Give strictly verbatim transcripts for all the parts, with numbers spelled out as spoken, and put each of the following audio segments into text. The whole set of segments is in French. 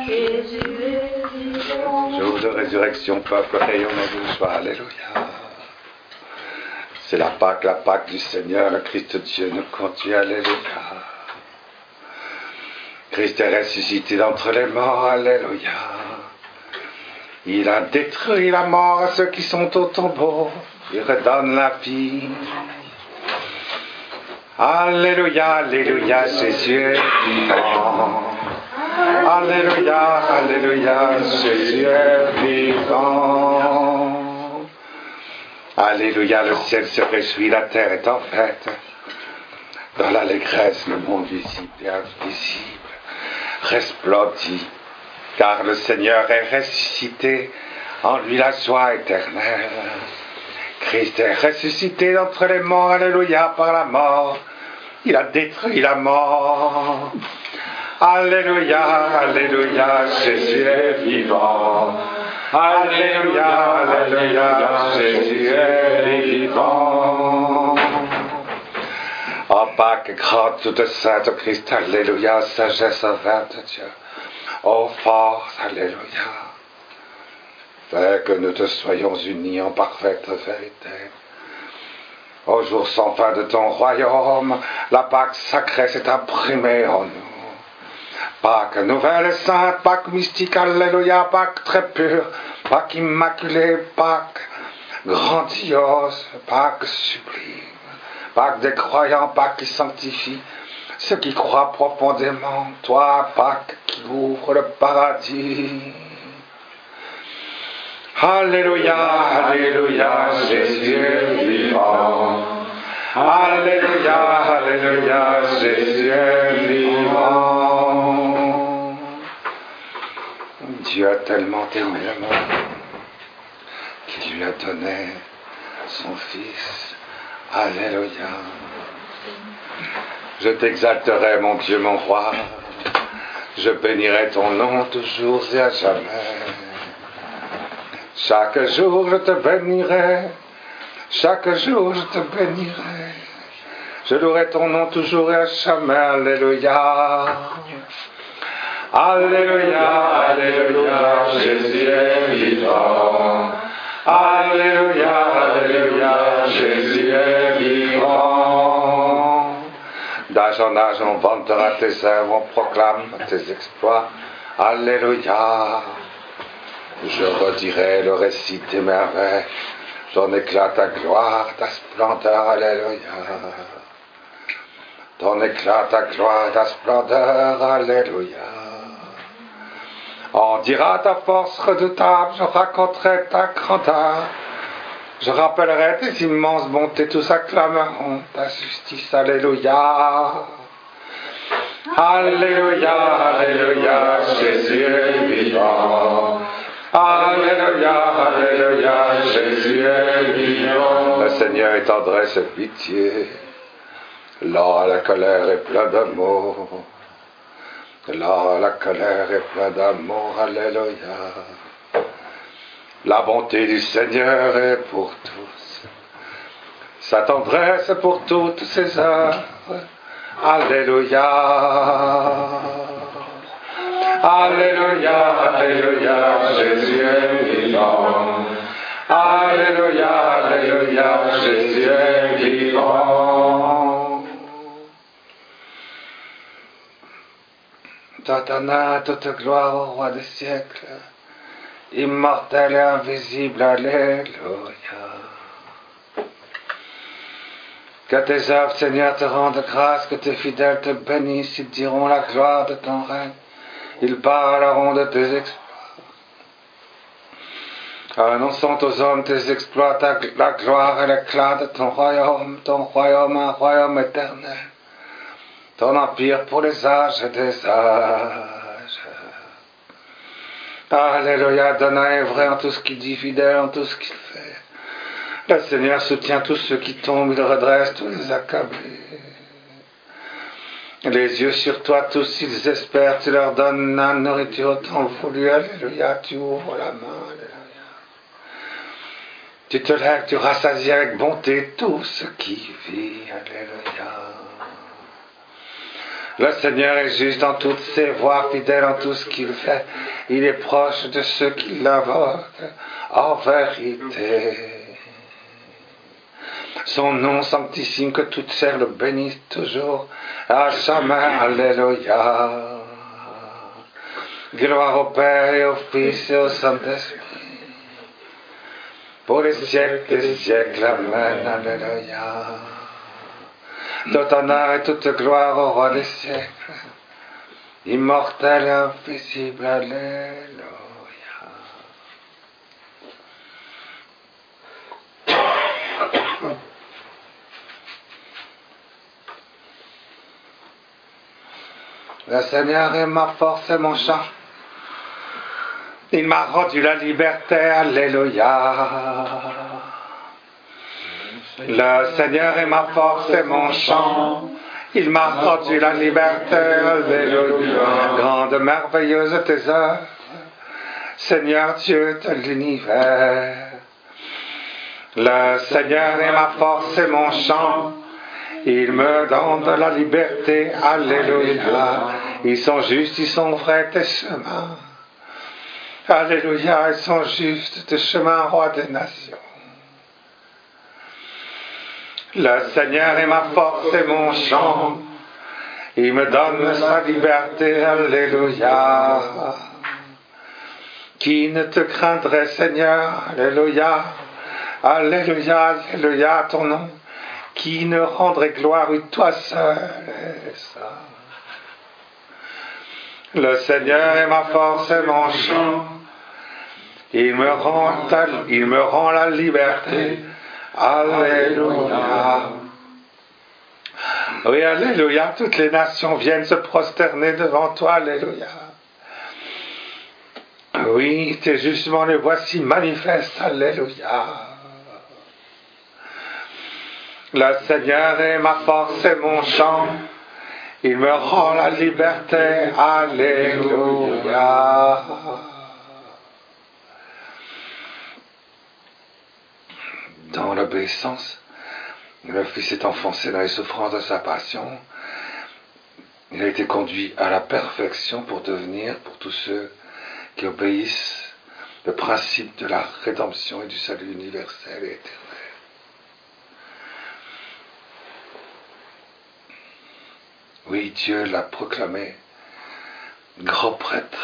Jour de résurrection, peuple rayonnant de joie, alléluia. C'est la Pâque, la Pâque du Seigneur, le Christ Dieu nous conduit, alléluia. Christ est ressuscité d'entre les morts, alléluia. Il a détruit la mort à ceux qui sont au tombeau, il redonne la vie. Alléluia, alléluia, Jésus est vivant. Alléluia, alléluia, Jésus est vivant. Alléluia, le ciel se réjouit, la terre est en fête. Dans l'allégresse, le monde visible et invisible resplendit, car le Seigneur est ressuscité, en lui la joie éternelle. Christ est ressuscité d'entre les morts, alléluia, par la mort. Il a détruit la mort. Alléluia, alléluia, Jésus est vivant. Alléluia, alléluia, Jésus est vivant. En Pâques, grande toute sainte Christ, alléluia, sagesse sauvante de Dieu. Ô force, alléluia. Fais que nous te soyons unis en parfaite vérité. Au jour sans fin de ton royaume, la Pâque sacrée s'est imprimée en nous. Pâque nouvelle et sainte, Pâque mystique, alléluia, Pâque très pure, Pâque immaculée, Pâque grandiose, Pâque sublime, Pâque des croyants, Pâque qui sanctifie ceux qui croient profondément, toi, Pâque qui ouvre le paradis. Alléluia, alléluia, Jésus est vivant. Alléluia, alléluia, Jésus est vivant. Dieu a tellement aimé le monde qu'il lui a donné son Fils. Alléluia. Je t'exalterai, mon Dieu, mon roi. Je bénirai ton nom toujours et à jamais. Chaque jour je te bénirai, chaque jour je te bénirai. Je louerai ton nom toujours et à jamais, alléluia. Alléluia, alléluia, Jésus est vivant. Alléluia, alléluia, Jésus est vivant. D'âge en âge on vantera tes œuvres, on proclame tes exploits. Alléluia. Je redirai le récit des merveilles, ton éclat, ta gloire, ta splendeur, alléluia. Ton éclat, ta gloire, ta splendeur, alléluia. On dira ta force redoutable, je raconterai ta grandeur. Je rappellerai tes immenses bontés, tous acclameront ta justice, alléluia. Alléluia, alléluia, Jésus est vivant. Alléluia, alléluia, Jésus est vivant. Le Seigneur est tendresse et pitié. Lors à la colère est plein d'amour. Lors à la colère est plein d'amour, alléluia. La bonté du Seigneur est pour tous. Sa tendresse est pour toutes ses œuvres. Alléluia. Alléluia, alléluia, Jésus est vivant. Alléluia, alléluia, Jésus est vivant. Totana, toute gloire au roi des siècles, immortel et invisible, alléluia. Que tes œuvres, Seigneur, te rendent grâce, que tes fidèles te bénissent, ils diront la gloire de ton règne. Ils parleront de tes exploits. Annonçons aux hommes tes exploits, ta, la gloire et l'éclat de ton royaume, ton royaume, un royaume éternel, ton empire pour les âges des âges. Alléluia, Adonai est vrai en tout ce qu'il dit, fidèle en tout ce qu'il fait. Le Seigneur soutient tous ceux qui tombent, il redresse tous les accablés. Les yeux sur toi, tous ils espèrent, tu leur donnes la nourriture au temps voulu, alléluia, tu ouvres la main, alléluia. Tu te lèves, tu rassasies avec bonté tout ce qui vit, alléluia. Le Seigneur est juste dans toutes ses voies, fidèle en tout ce qu'il fait. Il est proche de ceux qui l'invoquent en vérité. Son nom sanctissime, que toute chair le bénisse toujours, à jamais. Alléluia. Gloire au Père et au Fils et au Saint-Esprit, pour les siècles des siècles. Amen. Alléluia. Tout honneur et toute gloire au roi des siècles, immortel et invisible. Alléluia. Le Seigneur est ma force et mon chant. Il m'a rendu la liberté. Alléluia. Le Seigneur est ma force et mon chant. Il m'a rendu la liberté. Alléluia. Grande, merveilleuse tes œuvres, Seigneur Dieu de l'univers. Le Seigneur est ma force et mon chant. Il me donne de la liberté. Alléluia. Ils sont justes, ils sont vrais tes chemins. Alléluia, ils sont justes tes chemins, roi des nations. Le Seigneur est ma force et mon chant. Il me donne sa liberté. Alléluia. Qui ne te craindrait, Seigneur? Alléluia. Alléluia, alléluia à ton nom. Qui ne rendrait gloire à toi seul. Le Seigneur est ma force et mon chant. Il me rend, il me rend la liberté. Alléluia. Oui, alléluia. Toutes les nations viennent se prosterner devant toi. Alléluia. Oui, tes jugements les voici manifestes. Alléluia. Le Seigneur est ma force et mon chant. Il me rend la liberté. Alléluia. Dans l'obéissance, le Fils est enfoncé dans les souffrances de sa passion. Il a été conduit à la perfection pour devenir, pour tous ceux qui obéissent, le principe de la rédemption et du salut universel et éternel. Oui, Dieu l'a proclamé grand prêtre.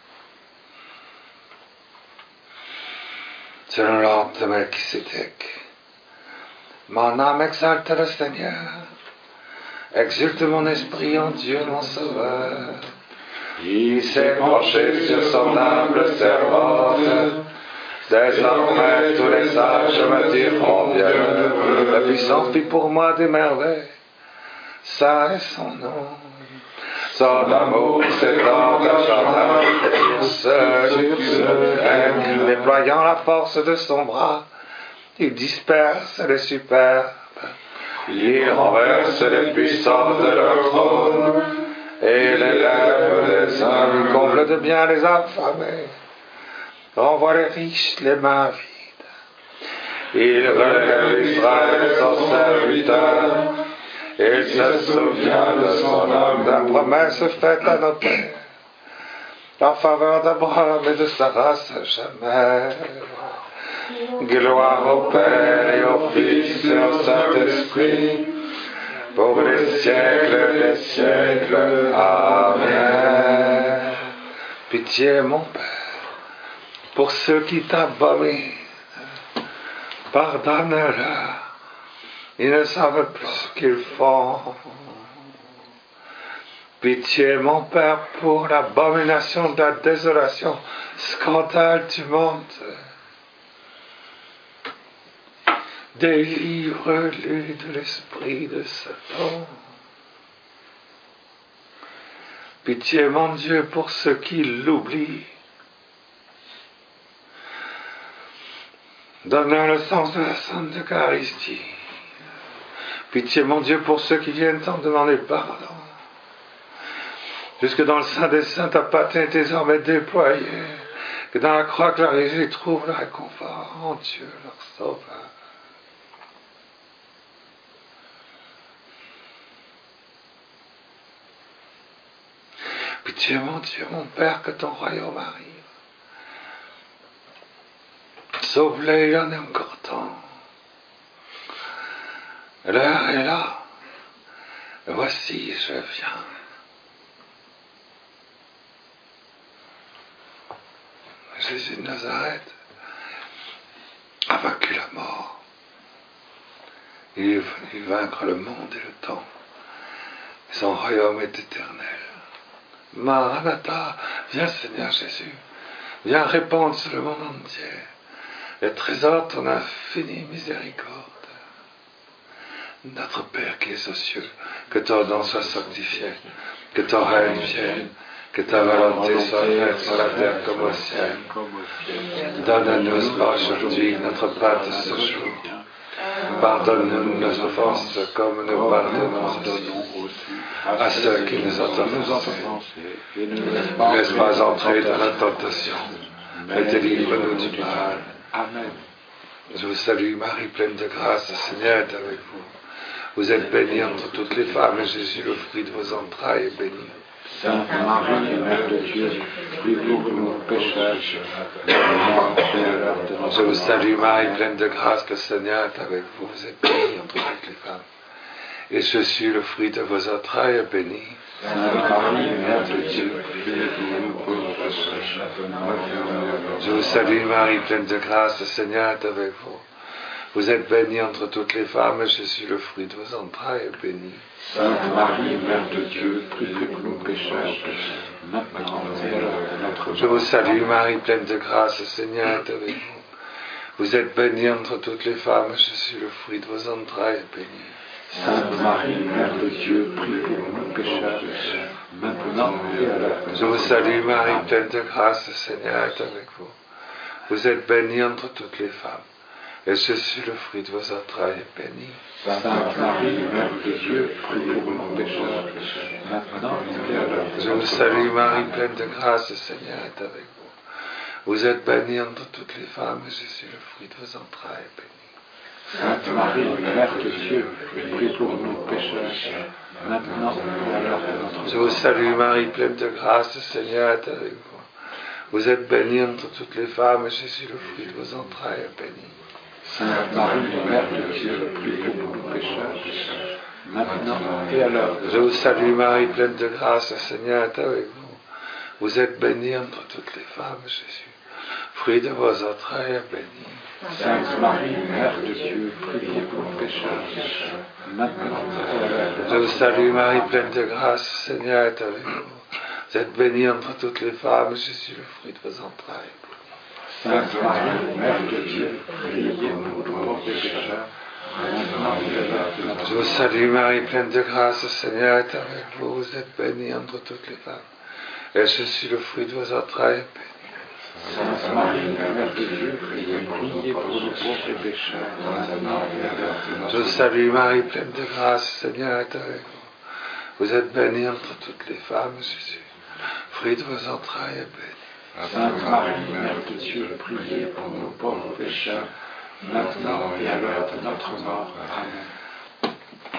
Selon l'ordre de Melchisédek. Mon âme exalte le Seigneur. Exulte mon esprit en Dieu mon Sauveur. Il s'est penché sur son humble servante. Désormais tous les sages me diront bien. Le puissant fit pour moi des merveilles. Ça est son nom. Son amour s'étend à chacun pour ceux qui le craignent. Déployant la force de son bras, il disperse les superbes. Il renverse les puissants de leur trône et les lèvres des hommes. Comble de bien les affamés, renvoie les riches les mains vides. Il relève Israël son serviteur. Il se souvient de son homme, de la promesse faite à nos pères, en faveur d'Abraham et de sa race à jamais. Gloire au Père et au Fils et au Saint-Esprit, pour les siècles des siècles. Amen. Pitié, mon Père, pour ceux qui t'abominent, pardonne-leur. Ils ne savent plus ce qu'ils font. Pitié, mon Père, pour l'abomination de la désolation, scandale du monde. Délivre-les de l'esprit de Satan. Pitié, mon Dieu, pour ceux qui l'oublient. Donne-leur le sens de la Sainte Eucharistie. Pitié, mon Dieu, pour ceux qui viennent t'en demander pardon. Jusque dans le Saint des Saints, ta patrie est désormais déployée. Que dans la croix glorieuse, ils trouvent le réconfort en Dieu, leur Sauveur. Pitié, mon Dieu, mon Père, que ton royaume arrive. Sauve-les, il y en a encore temps. L'heure est là. Voici, je viens. Jésus de Nazareth a vaincu la mort. Il est venu vaincre le monde et le temps. Son royaume est éternel. Maranatha, viens Seigneur Jésus. Viens répandre sur le monde entier les trésors de ton infinie miséricorde. Notre Père qui es aux cieux, que ton nom soit sanctifié, que ton règne vienne, que ta volonté soit faite sur la terre comme au ciel. Donne-nous aujourd'hui notre pain de ce jour. Pardonne-nous nos offenses comme nous pardonnons aussi à ceux qui nous ont offensés. Ne laisse pas entrer dans la tentation, mais délivre-nous du mal. Amen. Je vous salue Marie, pleine de grâce, le Seigneur est avec vous. Vous êtes bénie entre toutes les femmes, et Jésus, le fruit de vos entrailles, est béni. Sainte Marie, Mère de Dieu, prie pour nous pécheurs, je vous salue Marie, pleine de grâce, le Seigneur est avec vous. Vous êtes bénie entre toutes les femmes, et Jésus, le fruit de vos entrailles, est béni. Sainte Marie, Mère de Dieu, prie pour nous pauvres pécheurs. Je vous salue Marie, pleine de grâce, le Seigneur est avec vous. Vous êtes bénie entre toutes les femmes, et Jésus, le fruit de vos entrailles, est béni. Sainte Marie, Mère de Dieu, prie pour nous pécheurs, maintenant et à l'heure de notre mort. Je vous salue Marie, pleine de grâce, le Seigneur est avec vous. Vous êtes bénie entre toutes les femmes, et Jésus, le fruit de vos entrailles, est béni. Sainte Marie, Mère de Dieu, prie pour nous pécheurs, maintenant et à l'heure de notre mort. Je vous salue Marie, pleine de grâce, le Seigneur est avec vous. Vous êtes bénie entre toutes les femmes, et Jésus, le fruit de vos entrailles, est béni. Sainte Marie, Mère de Dieu, prie pour nous pécheurs, maintenant et à l'heure de notre mort. Je vous salue Marie, pleine de grâce, le Seigneur est avec vous. Vous êtes bénie entre toutes les femmes, et Jésus, le fruit de vos entrailles, est béni. Sainte Marie, Mère de Dieu, prie pour nous pécheurs, maintenant et à l'heure de notre mort. Je vous salue Marie, pleine de grâce, le Seigneur est avec vous. Vous êtes bénie entre toutes les femmes, et Jésus, le fruit de vos entrailles, est béni. Sainte Marie, Mère de Dieu, prie pour nous pécheurs, maintenant et à l'heure de notre mort. Je vous salue Marie, pleine de grâce, le Seigneur est avec vous. Vous êtes bénie entre toutes les femmes, Jésus, fruit de vos entrailles, est béni. Sainte Marie, Mère de Dieu, prie pour nous pécheurs, maintenant et à l'heure de Je vous salue Marie, pleine de grâce, le Seigneur est avec vous. Vous êtes bénie entre toutes les femmes, Jésus, le fruit de vos entrailles, est béni. Sainte Marie, Mère de Dieu, priez pour nous pauvres pécheurs, maintenant et à l'heure de notre mort. Je vous salue Marie, pleine de grâce, le Seigneur est avec vous. Vous êtes bénie entre toutes les femmes, et Jésus, le fruit de vos entrailles, est béni. Sainte Marie, Mère de Dieu, priez pour nous pauvres pécheurs, maintenant et à l'heure de notre Je vous mort. salue Marie, pleine de grâce, le Seigneur est avec vous. Vous êtes bénie entre toutes les femmes, Jésus, fruit de vos entrailles, est béni. Sainte Marie, Mère de Dieu, priez pour nous pauvres pécheurs, maintenant et à l'heure de notre mort. Amen.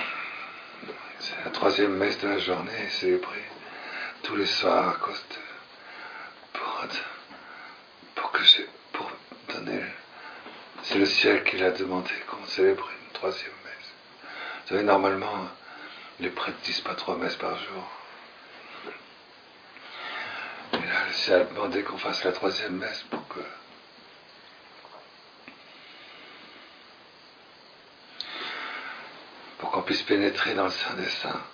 C'est la troisième messe de la journée, célébrée tous les soirs à cause de... pour, pour que je... pour donner... C'est le ciel qui l'a demandé qu'on célèbre une troisième messe. Vous savez, normalement, les prêtres ne disent pas trois messes par jour. Et là, le ciel a demandé qu'on fasse la troisième messe pour que... pour qu'on puisse pénétrer dans le Saint des Saints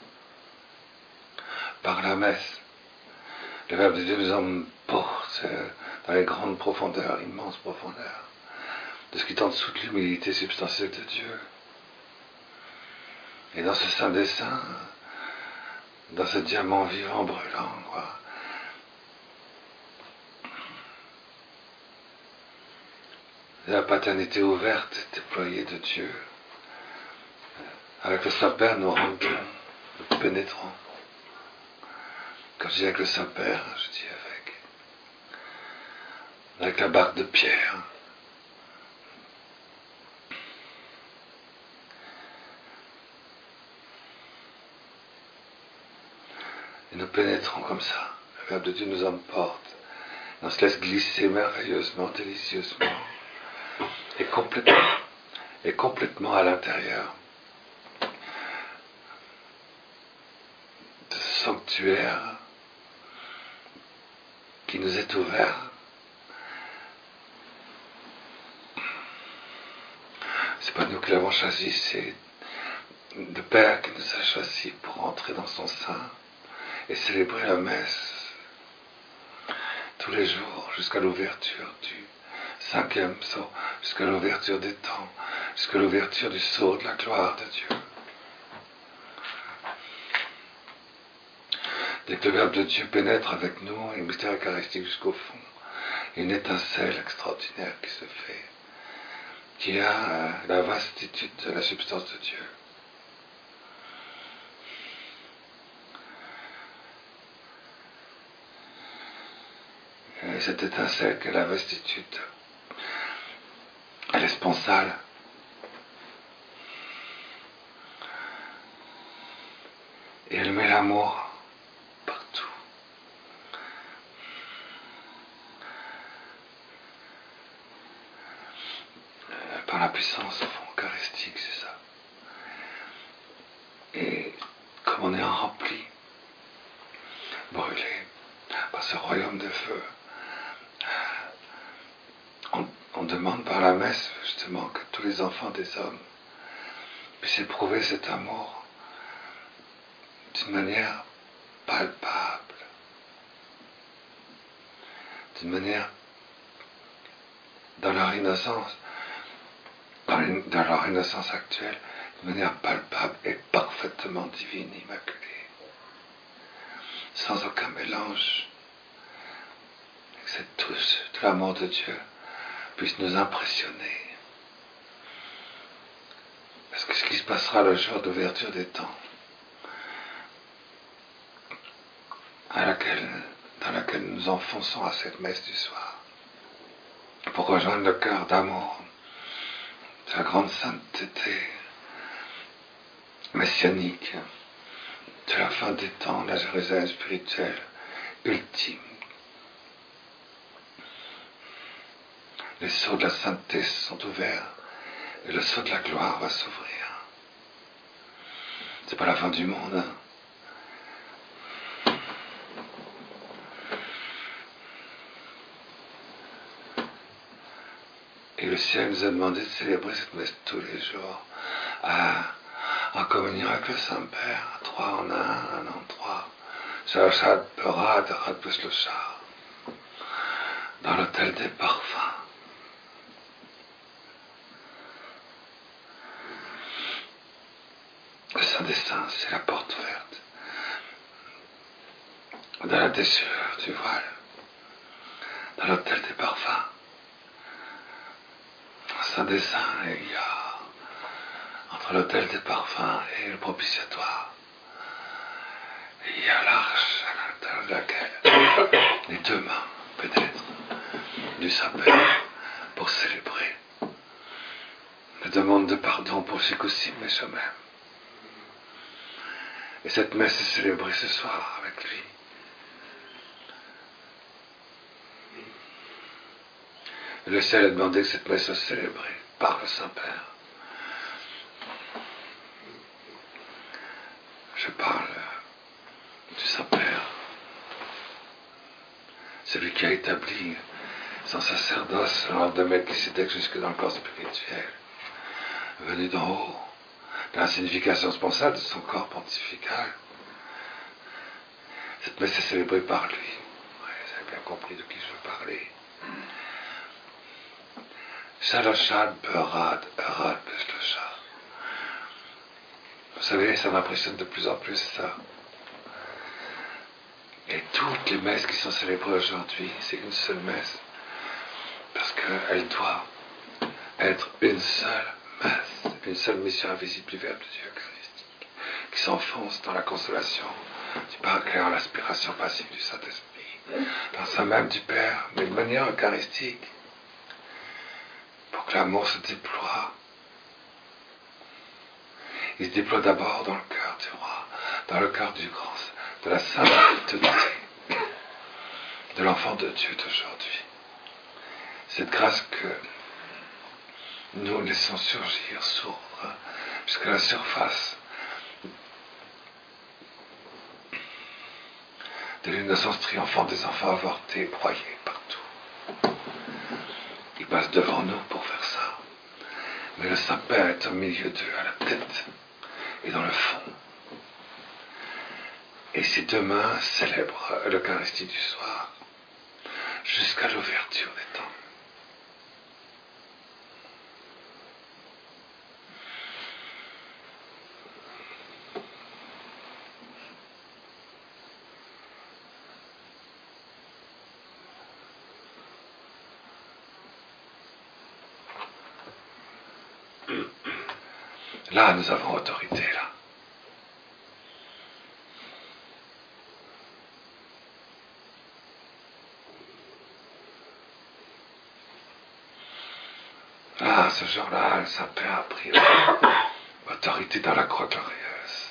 par la messe. Le Verbe de Dieu nous emporte dans les grandes profondeurs, immenses profondeurs, de ce qui est en dessous de l'humilité substantielle de Dieu. Et dans ce Saint des Saints, dans ce diamant vivant brûlant, quoi, la paternité ouverte, déployée de Dieu. Avec le Saint-Père, nous rentrons, nous pénétrons. Quand je dis avec le Saint-Père, je dis avec, avec la barque de pierre. Et nous pénétrons comme ça. Le Verbe de Dieu nous emporte. Et on se laisse glisser merveilleusement, délicieusement. Et complètement, et complètement à l'intérieur de ce sanctuaire qui nous est ouvert. C'est pas nous qui l'avons choisi, c'est le Père qui nous a choisis pour entrer dans son sein et célébrer la messe tous les jours jusqu'à l'ouverture du cinquième sceau, jusqu'à l'ouverture des temps, jusqu'à l'ouverture du sceau de la gloire de Dieu. Dès que le Verbe de Dieu pénètre avec nous, et le mystère eucharistique jusqu'au fond, il y a une étincelle extraordinaire qui se fait, qui a la vastitude de la substance de Dieu. Et cette étincelle qui a la vastitude, elle est sponsale. Et elle met l'amour partout. Par la puissance au fond eucharistique, c'est ça. Et comme on est rempli, brûlé par ce royaume de feu, on, on demande par la messe justement que tous les enfants des hommes puissent éprouver cet amour d'une manière palpable, d'une manière dans leur innocence, dans, les, dans leur innocence actuelle, de manière palpable et parfaitement divine, immaculée, sans aucun mélange, et que cette touche de l'amour de Dieu puisse nous impressionner. Parce que ce qui se passera le jour d'ouverture des temps, à laquelle, dans laquelle nous enfonçons à cette messe du soir, pour rejoindre le cœur d'amour de la grande sainteté messianique, de la fin des temps, la Jérusalem spirituelle ultime. Les sceaux de la sainteté sont ouverts et le sceau de la gloire va s'ouvrir. C'est pas la fin du monde, hein? Et le ciel nous a demandé de célébrer cette messe tous les jours, à, en communion avec le Saint-Père, trois en un, un en trois, Shalachad, Berad, Arad, Beslocha, dans l'autel des parfums. Le Saint des Saints, c'est la porte ouverte, dans la déchirure du voile, dans l'autel des parfums. Saint des Saints, il y a entre l'autel des parfums et le propitiatoire, il y a l'arche à l'intérieur de laquelle les deux mains pénètrent du Saint-Père pour célébrer la demande de pardon pour Shikosim et Shomem. Et cette messe est célébrée ce soir avec lui. Le ciel a demandé que cette messe soit célébrée par le Saint-Père. Je parle du Saint-Père, celui qui a établi son sacerdoce selon l'ordre de Melchisédek jusque dans le corps spirituel, venu d'en haut, dans la signification sponsale de son corps pontifical. Cette messe est célébrée par lui. Ouais, vous avez bien compris de qui je veux parler. Shalachad, Berad, Arad, Beslocha. Vous savez, ça m'impressionne de plus en plus, ça. Et toutes les messes qui sont célébrées aujourd'hui, c'est une seule messe. Parce qu'elle doit être une seule messe, une seule mission invisible du Verbe de Dieu eucharistique, qui s'enfonce dans la consolation du Paraclet, l'aspiration passive du Saint-Esprit, dans sa même du Père, mais de manière eucharistique. Pour que l'amour se déploie. Il se déploie d'abord dans le cœur du roi, dans le cœur du grand, de la sainteté de l'enfant de Dieu d'aujourd'hui. Cette grâce que nous laissons surgir, s'ouvre jusqu'à la surface de l'innocence triomphante des enfants avortés, broyés partout. Il passe devant nous pour faire ça. Mais le Saint-Père est au milieu d'eux, à la tête et dans le fond. Et ces deux mains célèbrent l'Eucharistie du soir jusqu'à l'ouverture des temps. Là, nous avons autorité, là. Là, ce jour-là, le Saint-Père a pris autorité dans la croix glorieuse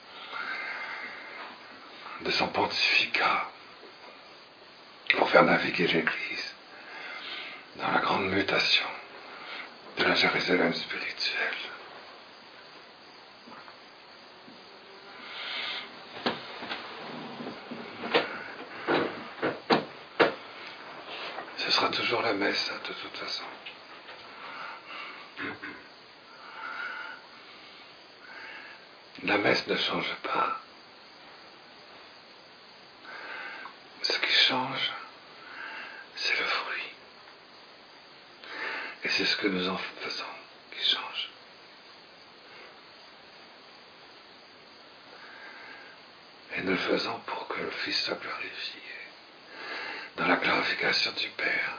de son pontificat pour faire naviguer l'Église dans la grande mutation de la Jérusalem spirituelle. Ce sera toujours la messe, hein, de toute façon. La messe ne change pas. Ce qui change, c'est le fruit. Et c'est ce que nous en faisons qui change. Et nous le faisons pour que le Fils soit glorifié dans la glorification du Père,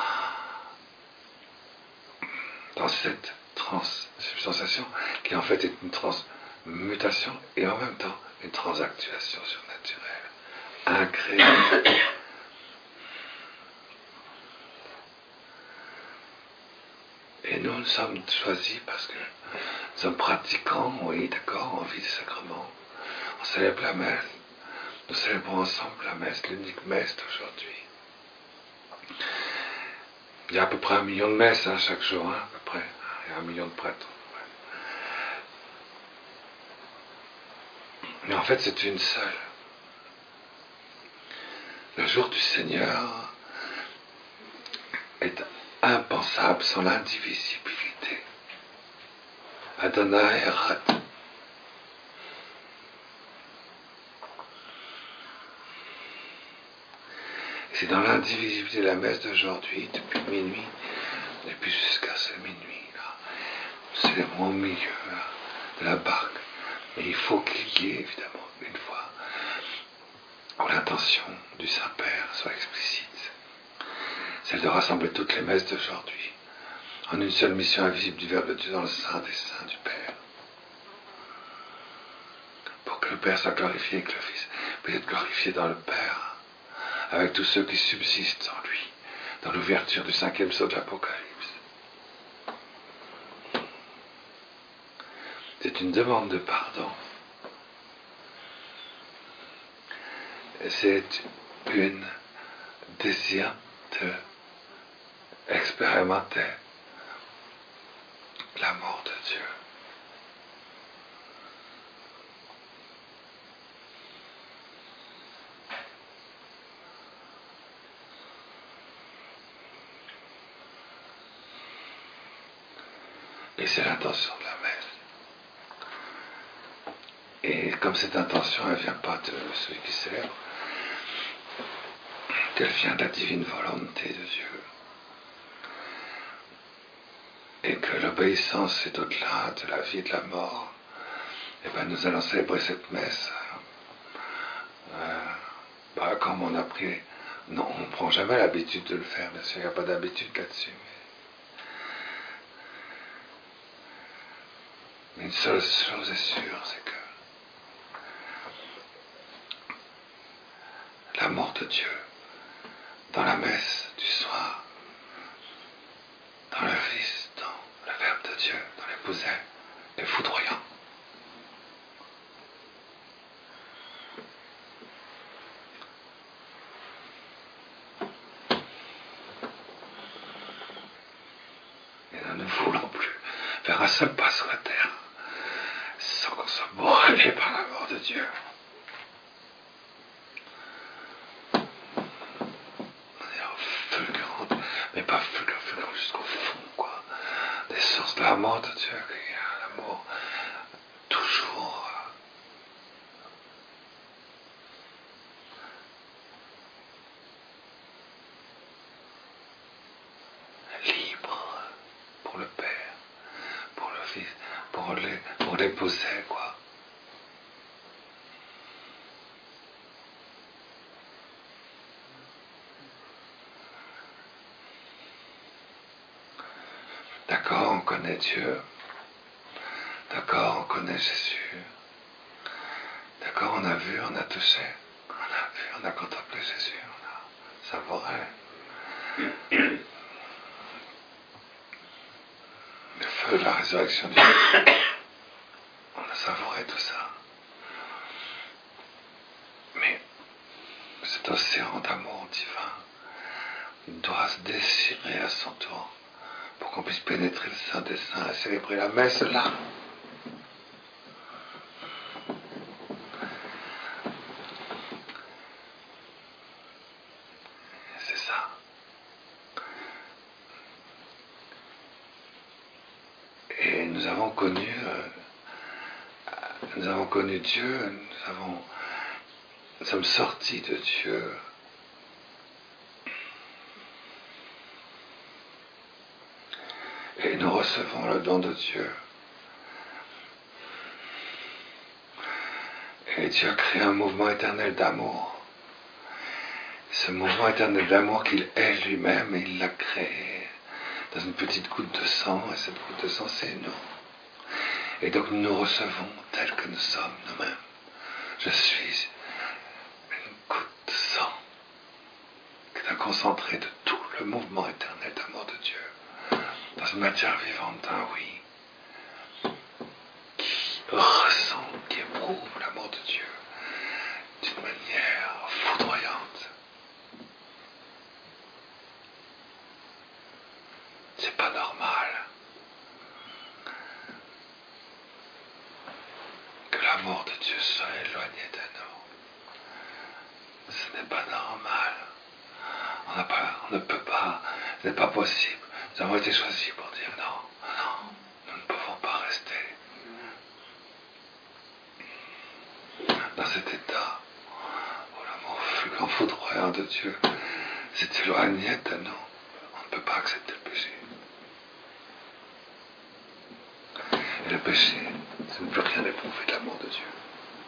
dans cette transsubstantiation qui en fait est une transmutation et en même temps une transactuation surnaturelle, incréée. Et nous, nous sommes choisis parce que nous sommes pratiquants, oui, d'accord, on vit des sacrements, on célèbre la messe, nous célébrons ensemble la messe, l'unique messe d'aujourd'hui. Il y a à peu près un million de messes hein, chaque jour, hein, à peu près. Il y a un million de prêtres. Mais en fait, c'est une seule. Le jour du Seigneur est impensable sans l'indivisibilité. Adonai Erat. C'est dans l'indivisibilité de la messe d'aujourd'hui, depuis minuit, et puis jusqu'à ce minuit, là. Nous célébrons au milieu là, de la barque. Mais il faut qu'il y ait, évidemment, une fois, où l'intention du Saint-Père soit explicite. Celle de rassembler toutes les messes d'aujourd'hui en une seule mission invisible du Verbe de Dieu dans le sein des saints du Père. Pour que le Père soit glorifié et que le Fils puisse être glorifié dans le Père, avec tous ceux qui subsistent en lui, dans l'ouverture du cinquième sceau de l'Apocalypse. C'est une demande de pardon. C'est une désir de expérimenter l'amour de Dieu. Et c'est l'intention de la messe. Et comme cette intention, elle ne vient pas de celui qui célèbre, qu'elle vient de la divine volonté de Dieu. Et que l'obéissance est au-delà de la vie et de la mort, et bien nous allons célébrer cette messe. Euh, bah, comme on a pris... Non, on ne prend jamais l'habitude de le faire, bien sûr, il n'y a pas d'habitude là-dessus. Mais une seule chose est sûre, c'est que l'amour de Dieu, dans la messe du soir, dans le Fils, dans le Verbe de Dieu, dans l'épousée, est foudroyant. un seul pas sur la terre, sans qu'on soit brûlé par l'amour de Dieu. Fulgurante, mais pas fulgurante, fulgurante jusqu'au fond, quoi. Des sources de l'amour de Dieu, il y a l'amour toujours libre pour le Père, pour le Fils, pour les, pour l'épouser, quoi. D'accord, on connaît Dieu. D'accord, on connaît Jésus. D'accord, on a vu, on a touché. On a vu, on a contemplé Jésus. On a savouré. Le feu de la résurrection du Christ. On a savouré tout ça. Mais cet océan d'amour divin doit se déchirer à son tour pour qu'on puisse pénétrer le Saint des Saints et célébrer la messe là. C'est ça. Et nous avons connu, euh, nous avons connu Dieu, nous avons, nous sommes sortis de Dieu. Et nous recevons le don de Dieu. Et Dieu a créé un mouvement éternel d'amour. Ce mouvement éternel d'amour qu'il est lui-même, il l'a créé dans une petite goutte de sang, et cette goutte de sang, c'est nous. Et donc nous nous recevons tels que nous sommes nous-mêmes. Je suis une goutte de sang qui est un concentré de tout le mouvement éternel d'amour de Dieu. Dans une matière vivante d'un oui, qui ressent, qui éprouve l'amour de Dieu d'une manière foudroyante. C'est pas normal que l'amour de Dieu soit éloigné de nous. Ce n'est pas normal. On, n'a pas, on ne peut pas, ce n'est pas possible. Nous avons été choisis pour dire non, non, nous ne pouvons pas rester dans cet état où l'amour fulgurant, foudroyant de Dieu s'est éloigné de nous. On ne peut pas accepter le péché. Et le péché, c'est ne plus rien éprouver de l'amour de Dieu.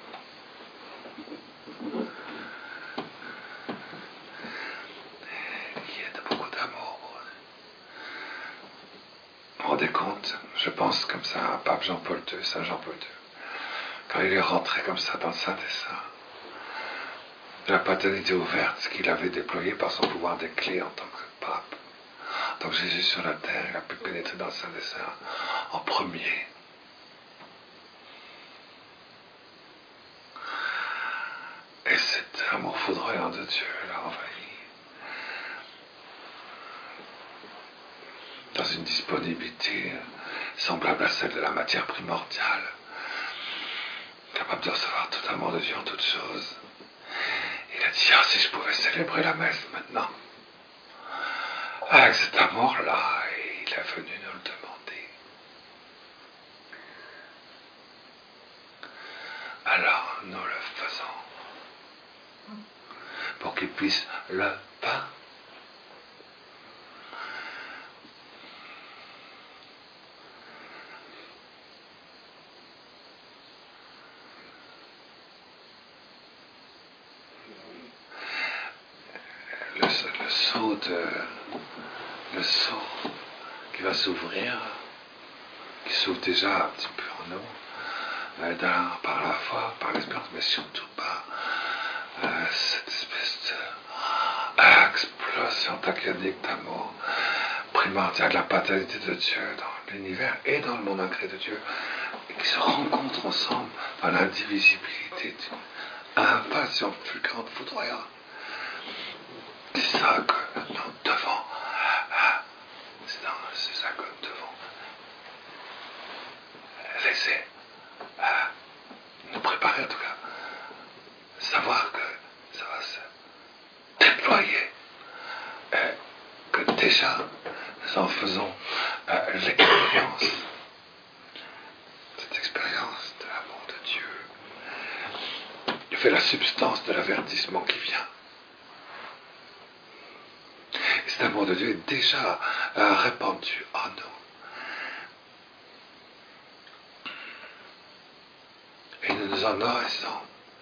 Il y a beaucoup d'amour. Vous vous rendez compte, je pense comme ça à Pape Jean-Paul deux, Saint Jean-Paul deux, quand il est rentré comme ça dans le Saint des Saints, de la paternité ouverte qu'il avait déployée par son pouvoir des clés en tant que pape. Donc Jésus sur la terre, il a pu pénétrer dans le Saint des Saints en premier. Et cet amour foudroyant de Dieu l'a envahi. Dans une disponibilité semblable à celle de la matière primordiale, capable de recevoir tout amour de Dieu en toutes choses. Il a dit, ah, si je pouvais célébrer la messe maintenant. Avec cet amour-là, il est venu nous le demander. Alors, nous le faisons. Pour qu'il puisse le pain. Le, le seau de le seau qui va s'ouvrir, qui s'ouvre déjà un petit peu en eau, euh, dans, par la foi, par l'espérance, mais surtout par euh, cette espèce de euh, explosion tachyonique d'amour primordial de la paternité de Dieu dans l'univers et dans le monde incréé de Dieu, et qui se rencontrent ensemble dans l'indivisibilité d'une invasion fulgurante, foudroyante. C'est ça que nous devons, c'est ça que nous devons laisser euh, nous préparer en tout cas, savoir que ça va se déployer, et que déjà nous en faisons euh, l'expérience, cette expérience de l'amour de Dieu, qui fait la substance de l'avertissement qui vient. Et cet amour de Dieu est déjà euh, répandu en nous. Et nous nous en nourrissons.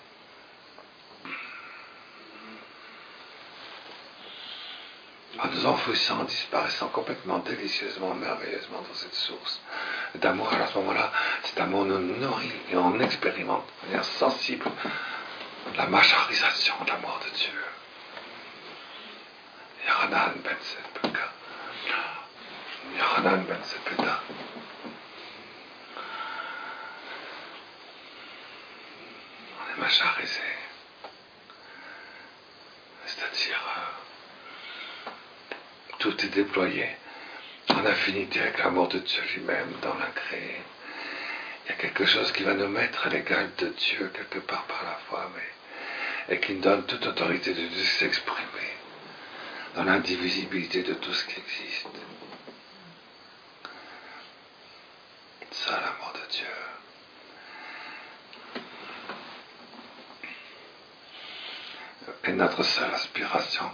En nous enfouissant, en disparaissant complètement, délicieusement, merveilleusement dans cette source d'amour. Alors à ce moment-là, cet amour nous nourrit et on expérimente de manière sensible la marcharisation de l'amour de Dieu. Yohanan ben Sepeka. Yohanan ben Sepeka. On est marcharisé. C'est-à-dire, euh, tout est déployé en affinité avec l'amour de Dieu lui-même dans l'incréé. Il y a quelque chose qui va nous mettre à l'égal de Dieu quelque part par la foi, mais, et qui nous donne toute autorité de, de s'exprimer dans l'indivisibilité de tout ce qui existe. C'est ça l'amour de Dieu. Et notre seule aspiration.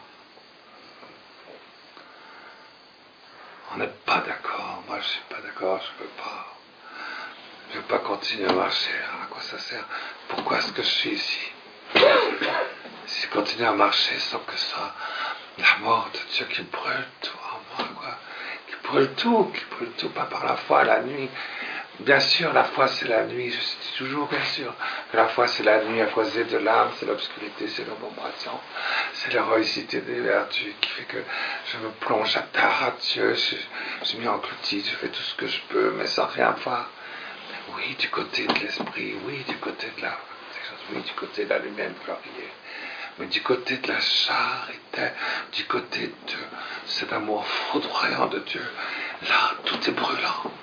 On n'est pas d'accord. Moi, je ne suis pas d'accord. Je ne veux pas. Je ne veux pas continuer à marcher. À quoi ça sert? Pourquoi est-ce que je suis ici? Si je continue à marcher sans que ce soit l'amour de Dieu qui brûle tout en moi, quoi. Qui brûle tout, qui brûle tout, pas par la foi, la nuit. Bien sûr, la foi c'est la nuit, je dis toujours bien sûr que la foi c'est la nuit à cause de l'âme, c'est l'obscurité, c'est l'obscuration, c'est l'héroïcité des vertus qui fait que je me plonge à terre à Dieu, je, je m'y engloutis, je fais tout ce que je peux, mais sans rien voir. Oui, du côté de l'esprit, oui, du côté de la, oui, du côté de la lumière glorieux, mais du côté de la charité, du côté de cet amour foudroyant de Dieu, là, tout est brûlant.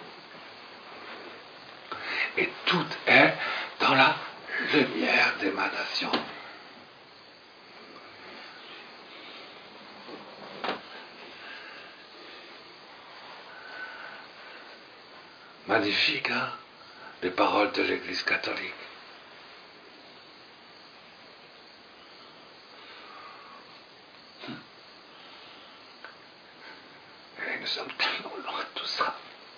Et tout est dans la lumière d'émanation. Magnifique, hein, les paroles de l'Église catholique. Et nous sommes tellement loin de tout ça.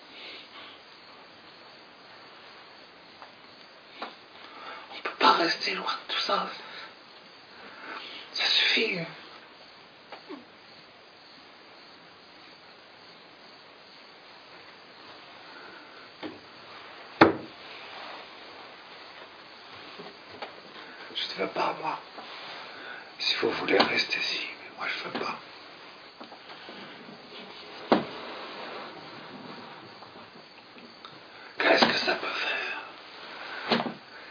On ne peut pas rester loin de tout ça. Ça suffit. Je ne veux pas, moi. Si vous voulez rester ici, mais moi je ne veux pas. Qu'est-ce que ça peut faire?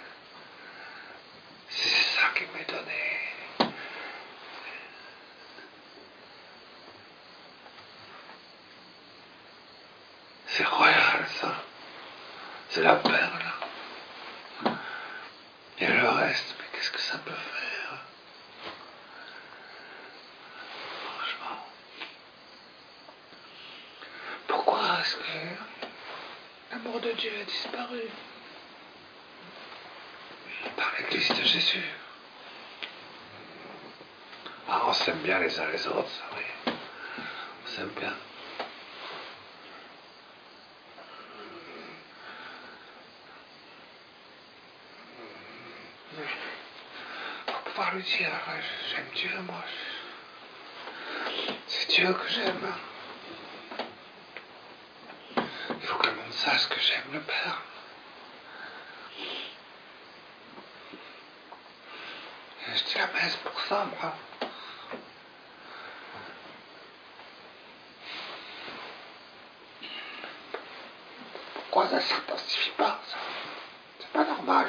Si c'est ça qui m'est donné. C'est royal, ça. C'est la perle. Et le reste, mais qu'est-ce que ça peut faire? Franchement. Pourquoi est-ce que l'amour de Dieu a disparu par l'Église de Jésus? Ah, on s'aime bien les uns les autres, ça, oui. On s'aime bien. Pour pouvoir lui dire, j'aime Dieu, moi. C'est Dieu que j'aime. Il faut que le monde sache que j'aime le Père. Et je dis la messe pour ça, moi. Pourquoi ça ne s'intensifie pas, ça? C'est pas normal.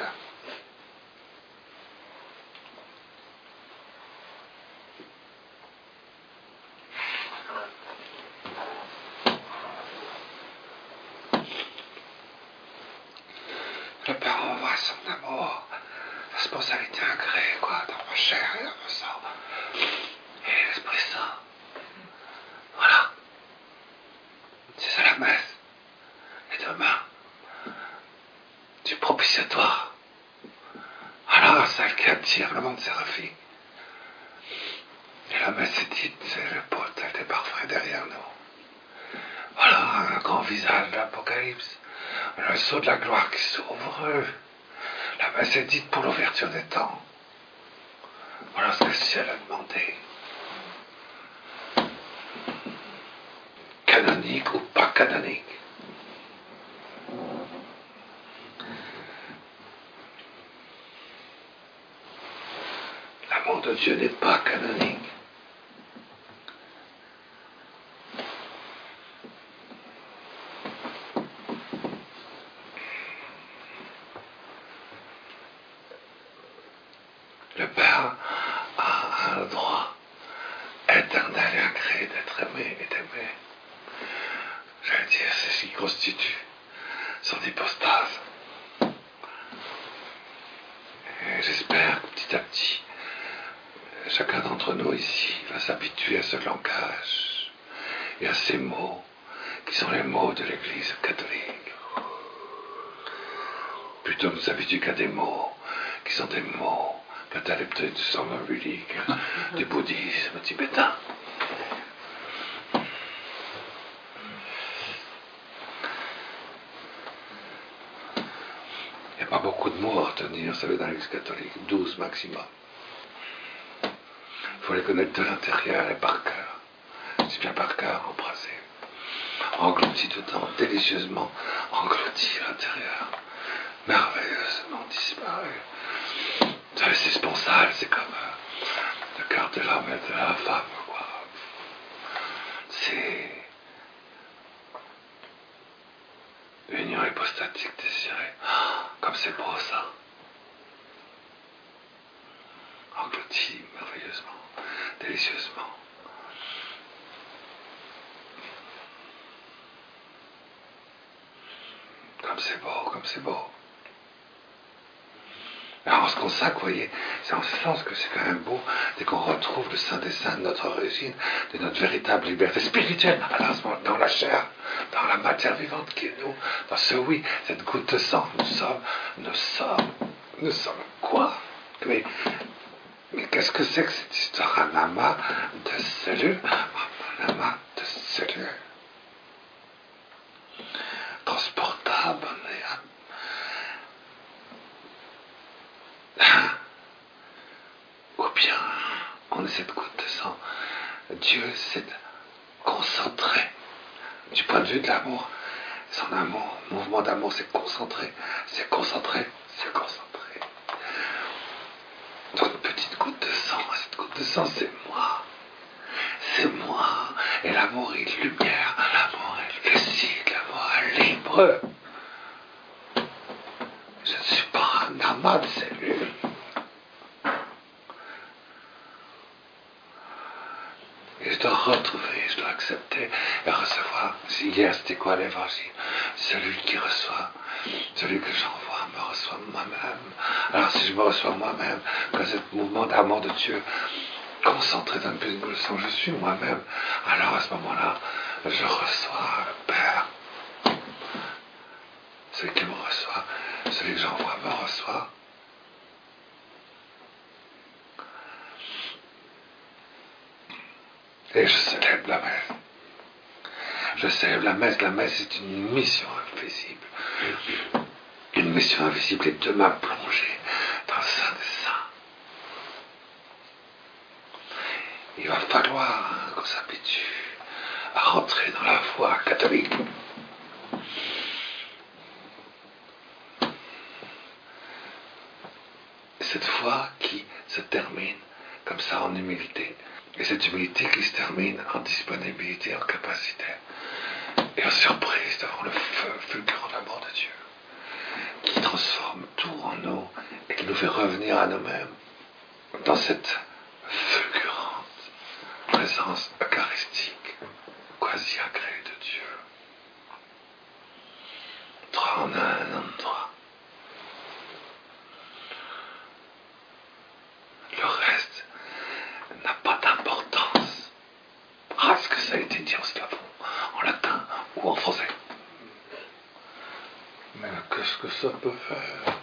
chair et dans le sang. Et l'Esprit Saint. Voilà. C'est ça la messe. Et demain, du propitiatoire. Alors, celle qui attire le monde séraphique. Et la messe est dite, c'est le pote des parfums derrière nous. Voilà, un grand visage de l'Apocalypse. Le sceau de la gloire qui s'ouvre. La messe est dite pour l'ouverture des temps. Voilà ce que le ciel a demandé. Canonique ou pas canonique. L'amour de Dieu n'est pas canonique. Le Père a un droit éternel et agréé d'être aimé et d'aimer. J'allais dire, c'est ce qui constitue son hypostase. Et j'espère que petit à petit, chacun d'entre nous ici va s'habituer à ce langage et à ces mots qui sont les mots de l'Église catholique. Plutôt nous habituer qu'à des mots qui sont des mots adaptés du somnambulique, du bouddhisme tibétain. Il n'y a pas beaucoup de mots à retenir, vous savez, dans l'Église catholique, douze maximum. Il faut les connaître de l'intérieur et par cœur. C'est bien par cœur, embrassé. Englouti dedans, délicieusement englouti à l'intérieur. Merveilleusement disparu. Vous savez, c'est sponsal, c'est comme euh, le cœur de l'homme et de la femme, quoi. C'est union hypostatique désirée. Oh, comme c'est beau ça. Englouti merveilleusement, délicieusement. Comme c'est beau, comme c'est beau. Alors on se consacre, vous voyez, c'est en ce sens que c'est quand même beau, dès qu'on retrouve le Saint des Saints de notre origine, de notre véritable liberté spirituelle, alors dans la chair, dans la matière vivante qui est nous, dans ce oui, cette goutte de sang, nous sommes, nous sommes, nous sommes quoi? Mais, mais qu'est-ce que c'est que cette histoire? Un amas de cellules, un amas de cellules, transportable, mais ou bien on est cette goutte de sang. Dieu s'est concentré du point de vue de l'amour. Son amour, mouvement d'amour, c'est concentré, c'est concentré, c'est concentré. Donc une petite goutte de sang, cette goutte de sang, c'est moi. C'est moi. Et l'amour est lumière, l'amour est lucide, l'amour est libre. Je ne suis pas un amas de cellules. Et je dois retrouver, je dois accepter et recevoir. Hier, c'était quoi l'évangile? Celui qui reçoit, celui que j'envoie me reçoit moi-même. Alors si je me reçois moi-même, quand ce mouvement d'amour de Dieu concentré dans une petite boule de sang, je suis moi-même. Alors à ce moment-là, je reçois le Père. Celui qui me reçoit, celui que j'envoie me reçoit. Et je célèbre la messe. Je célèbre la messe. La messe est une mission invisible. Une mission invisible et demain plongée dans le Saint des Saints. Il va falloir hein, qu'on s'habitue à rentrer dans la foi catholique. Cette foi qui se termine comme ça en humilité. Et cette humilité qui se termine en disponibilité, en capacité et en surprise devant le feu fulgurant de l'amour de Dieu qui transforme tout en nous et qui nous fait revenir à nous-mêmes dans cette fulgurante présence eucharistique quasi agréée de Dieu. Trois en un, un en trois. Le reste ça peut faire.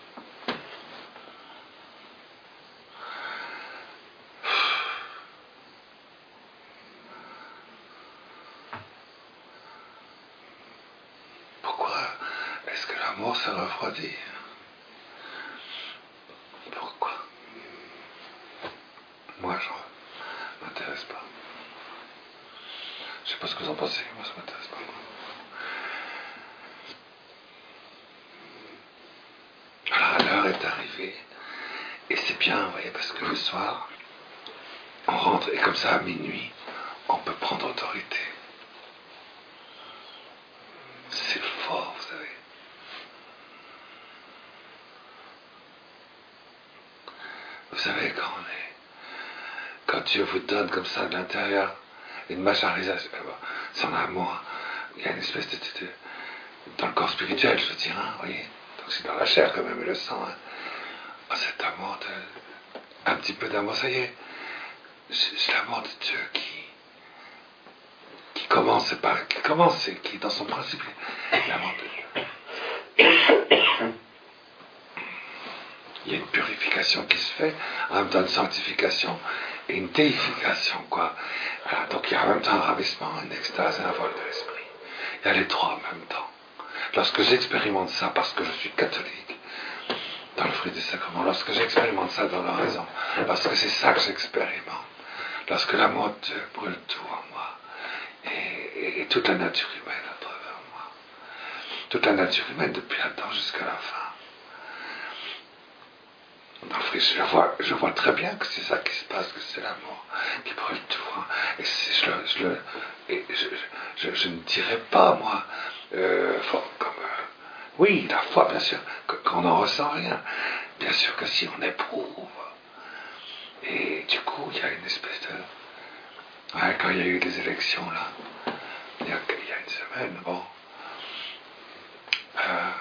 Pourquoi est-ce que l'amour se refroidit? Pourquoi? Moi, je ne m'intéresse pas. Je sais pas ce que vous en pensez, moi ça m'intéresse pas. Alors l'heure est arrivée, et c'est bien, vous voyez, parce que le soir, on rentre, et comme ça à minuit, on peut prendre autorité. C'est fort, vous savez. Vous savez, quand on est, quand Dieu vous donne comme ça de l'intérieur, une macharisation, son amour, il y a une espèce de, de, de dans le corps spirituel, je veux dire, hein, vous voyez, donc c'est dans la chair quand même et le sang, hein. Oh, cet amour, de, un petit peu d'amour, ça y est, c'est l'amour de Dieu qui, qui commence par, qui commence, et qui dans son principe, l'amour de Dieu. Il y a une purification qui se fait, en même temps une sanctification et une déification, quoi. Alors, donc il y a en même temps un ravissement, une extase et un vol de l'esprit. Il y a les trois en même temps. Lorsque j'expérimente ça, parce que je suis catholique, dans le fruit des sacrements, lorsque j'expérimente ça dans l'oraison, lorsque c'est ça que j'expérimente, lorsque l'amour de Dieu brûle tout en moi, et, et, et toute la nature humaine à travers moi, toute la nature humaine depuis Adam jusqu'à la fin, dans le fruit, je vois, je vois très bien que c'est ça qui se passe, que c'est l'amour qui brûle tout. Hein. Et je, je, je, et je, je, je ne dirais pas, moi, euh, comme, euh, oui, la foi, bien sûr, qu'on n'en ressent rien. Bien sûr que si, on éprouve. Et du coup, il y a une espèce de... Ouais, quand il y a eu les élections, là, il y a, il y a une semaine, bon, euh,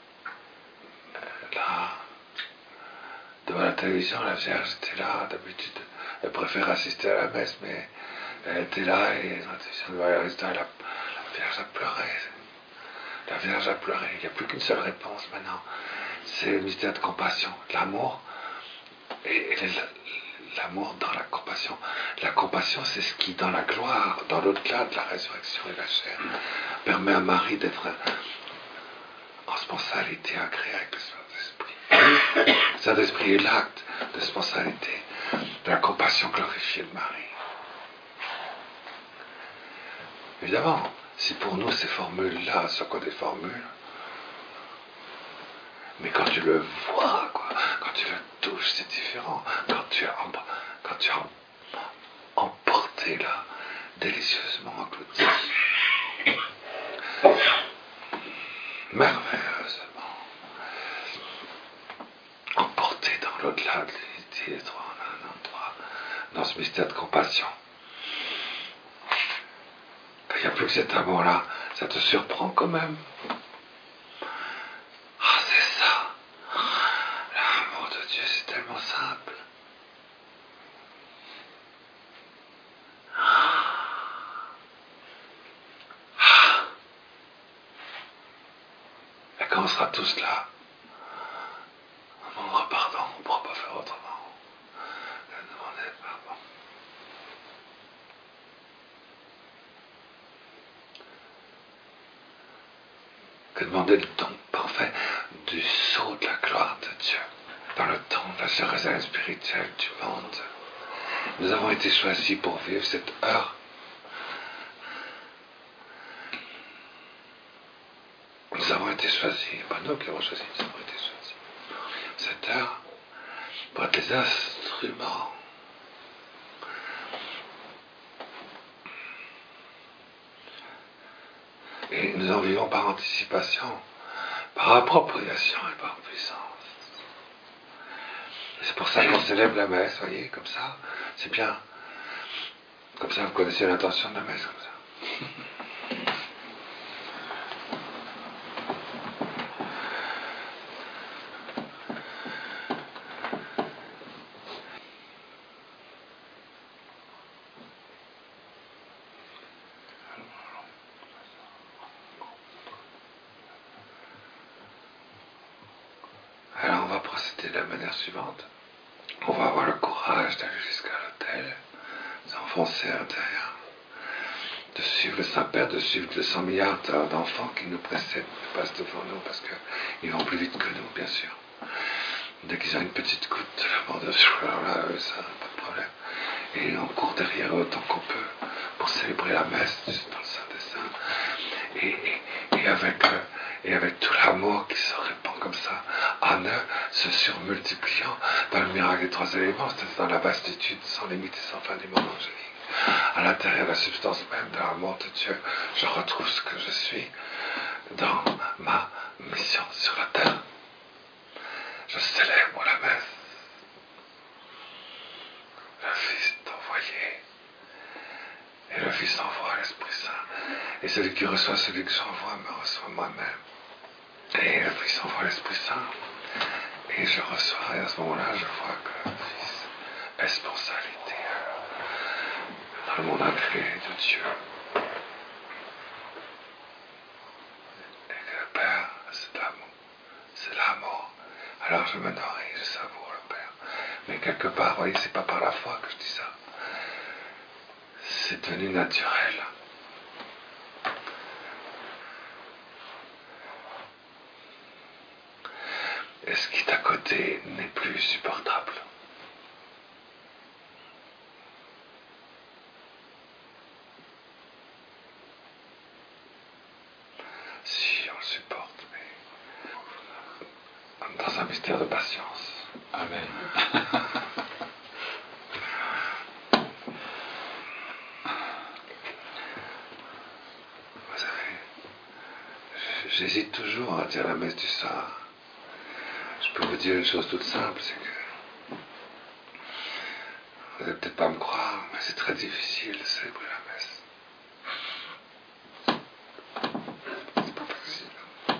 là, devant la télévision, la Vierge était là, d'habitude, elle préfère assister à la messe, mais elle était là, et dans la télévision, devant la, la, la Vierge a pleuré. La Vierge a pleuré. Il n'y a plus qu'une seule réponse maintenant. C'est le mystère de compassion, l'amour, et, et l'amour dans la compassion. La compassion, c'est ce qui, dans la gloire, dans l'au-delà de la résurrection et la chair, permet à Marie d'être en sponsalité agréée avec le Saint-Esprit. Le Saint-Esprit est l'acte de sponsalité, de la compassion glorifiée de Marie. Évidemment, si pour nous ces formules-là sont que des formules, mais quand tu le vois, quoi, quand tu le touches, c'est différent. Quand tu es, en, quand tu es en, emporté là, délicieusement englouti, merveilleusement, emporté dans l'au-delà de l'unité des trois en un endroit, dans ce mystère de compassion. Quand il n'y a plus que cet amour-là, ça te surprend quand même. Ah, c'est ça. L'amour de Dieu, c'est tellement simple. Et quand on sera tous là, on demandera pardon, on ne pourra pas faire autrement. Demander pardon. Que demander le don parfait du sceau de la gloire de Dieu dans le temps de la Jérusalem spirituelle du monde. Nous avons été choisis pour vivre cette heure. Nous avons été choisis, pas nous qui avons choisi, nous avons été choisis. Cette heure pour être les instruments et nous en vivons par anticipation, par appropriation et par puissance. Et c'est pour ça qu'on célèbre la messe, voyez, comme ça, c'est bien. Comme ça, vous connaissez l'intention de la messe, comme ça. on va procéder de la manière suivante. On va avoir le courage d'aller jusqu'à l'autel, s'enfoncer à l'intérieur, de suivre le Saint-Père, de suivre les cent milliards d'enfants qui nous précèdent, qui passent devant nous, parce qu'ils vont plus vite que nous, bien sûr. Dès qu'ils ont une petite goutte de l'amour de soi, là, eux, ça, pas de problème. Et on court derrière eux autant qu'on peut pour célébrer la messe dans le Saint des Saints. Et, et, et, avec, euh, et avec tout l'amour qui se répand comme ça en eux, se surmultipliant dans le miracle des trois éléments, c'est-à-dire dans la vastitude sans limite et sans fin du monde angélique. À l'intérieur de la substance même de l'amour de Dieu, je retrouve ce que je suis dans ma mission sur la terre. Je célèbre la messe. Le Fils est envoyé. Et le Fils envoie l'Esprit Saint. Et celui qui reçoit celui que j'envoie me reçoit moi-même. Et le Fils envoie l'Esprit Saint. Et je reçois. Et à ce moment-là, je vois que le Fils est sponsalité dans le monde incréé de Dieu. Et que le Père, c'est l'amour. C'est l'amour. Alors je me nourris, je savoure le Père. Mais quelque part, vous voyez, c'est pas par la foi que je dis ça. C'est devenu naturel. Et ce qui est à côté n'est plus supportable. Si, on le supporte, mais on est dans un mystère de patience. Amen. Vous savez, j'hésite toujours à dire la messe du Saint. Je peux vous dire une chose toute simple, c'est que vous n'allez peut-être pas me croire, mais c'est très difficile de célébrer la messe. C'est pas facile.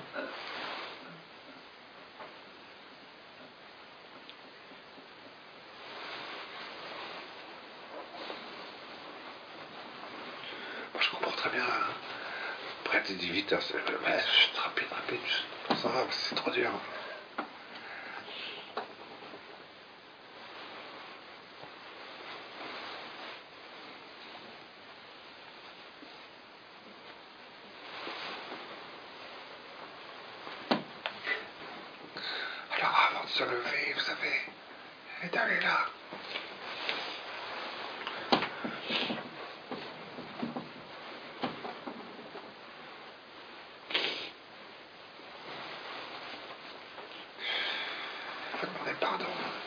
Moi, je comprends très bien. Hein. Prêtre, il dit vite, hein, c'est le messe, chut, rapide, rapide, chut, ça va, c'est trop dur. Alors avant de se lever, vous savez, et d'aller là, il faut demander pardon.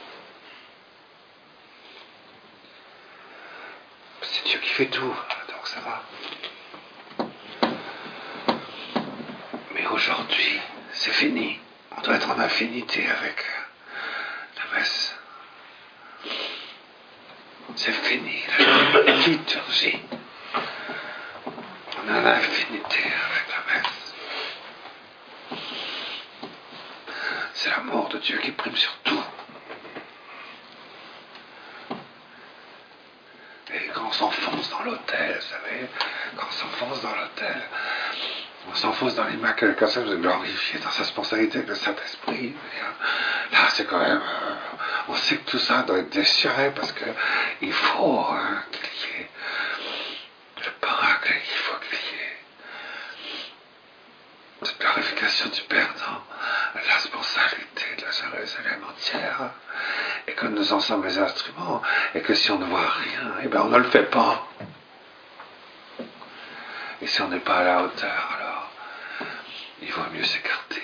C'est Dieu qui fait tout, donc ça va. Mais aujourd'hui, c'est fini. On doit être en affinité avec la messe. C'est fini, la liturgie. On est en affinité avec la messe. C'est l'amour de Dieu qui prime sur tout. Et quand on s'enfonce dans l'autel, vous savez, quand on s'enfonce dans l'autel, on s'enfonce dans l'immaculée conception, vous êtes glorifié dans sa spontanéité avec le Saint-Esprit. Là, c'est quand même... Euh, on sait que tout ça doit être déchiré parce que il faut hein, qu'il y ait le paracle, il faut qu'il y ait cette glorification du Père dans la spontanéité de la Jérusalem entière. Et que nous en sommes les instruments. Et que si on ne voit rien, eh bien on ne le fait pas. Et si on n'est pas à la hauteur, alors il vaut mieux s'écarter.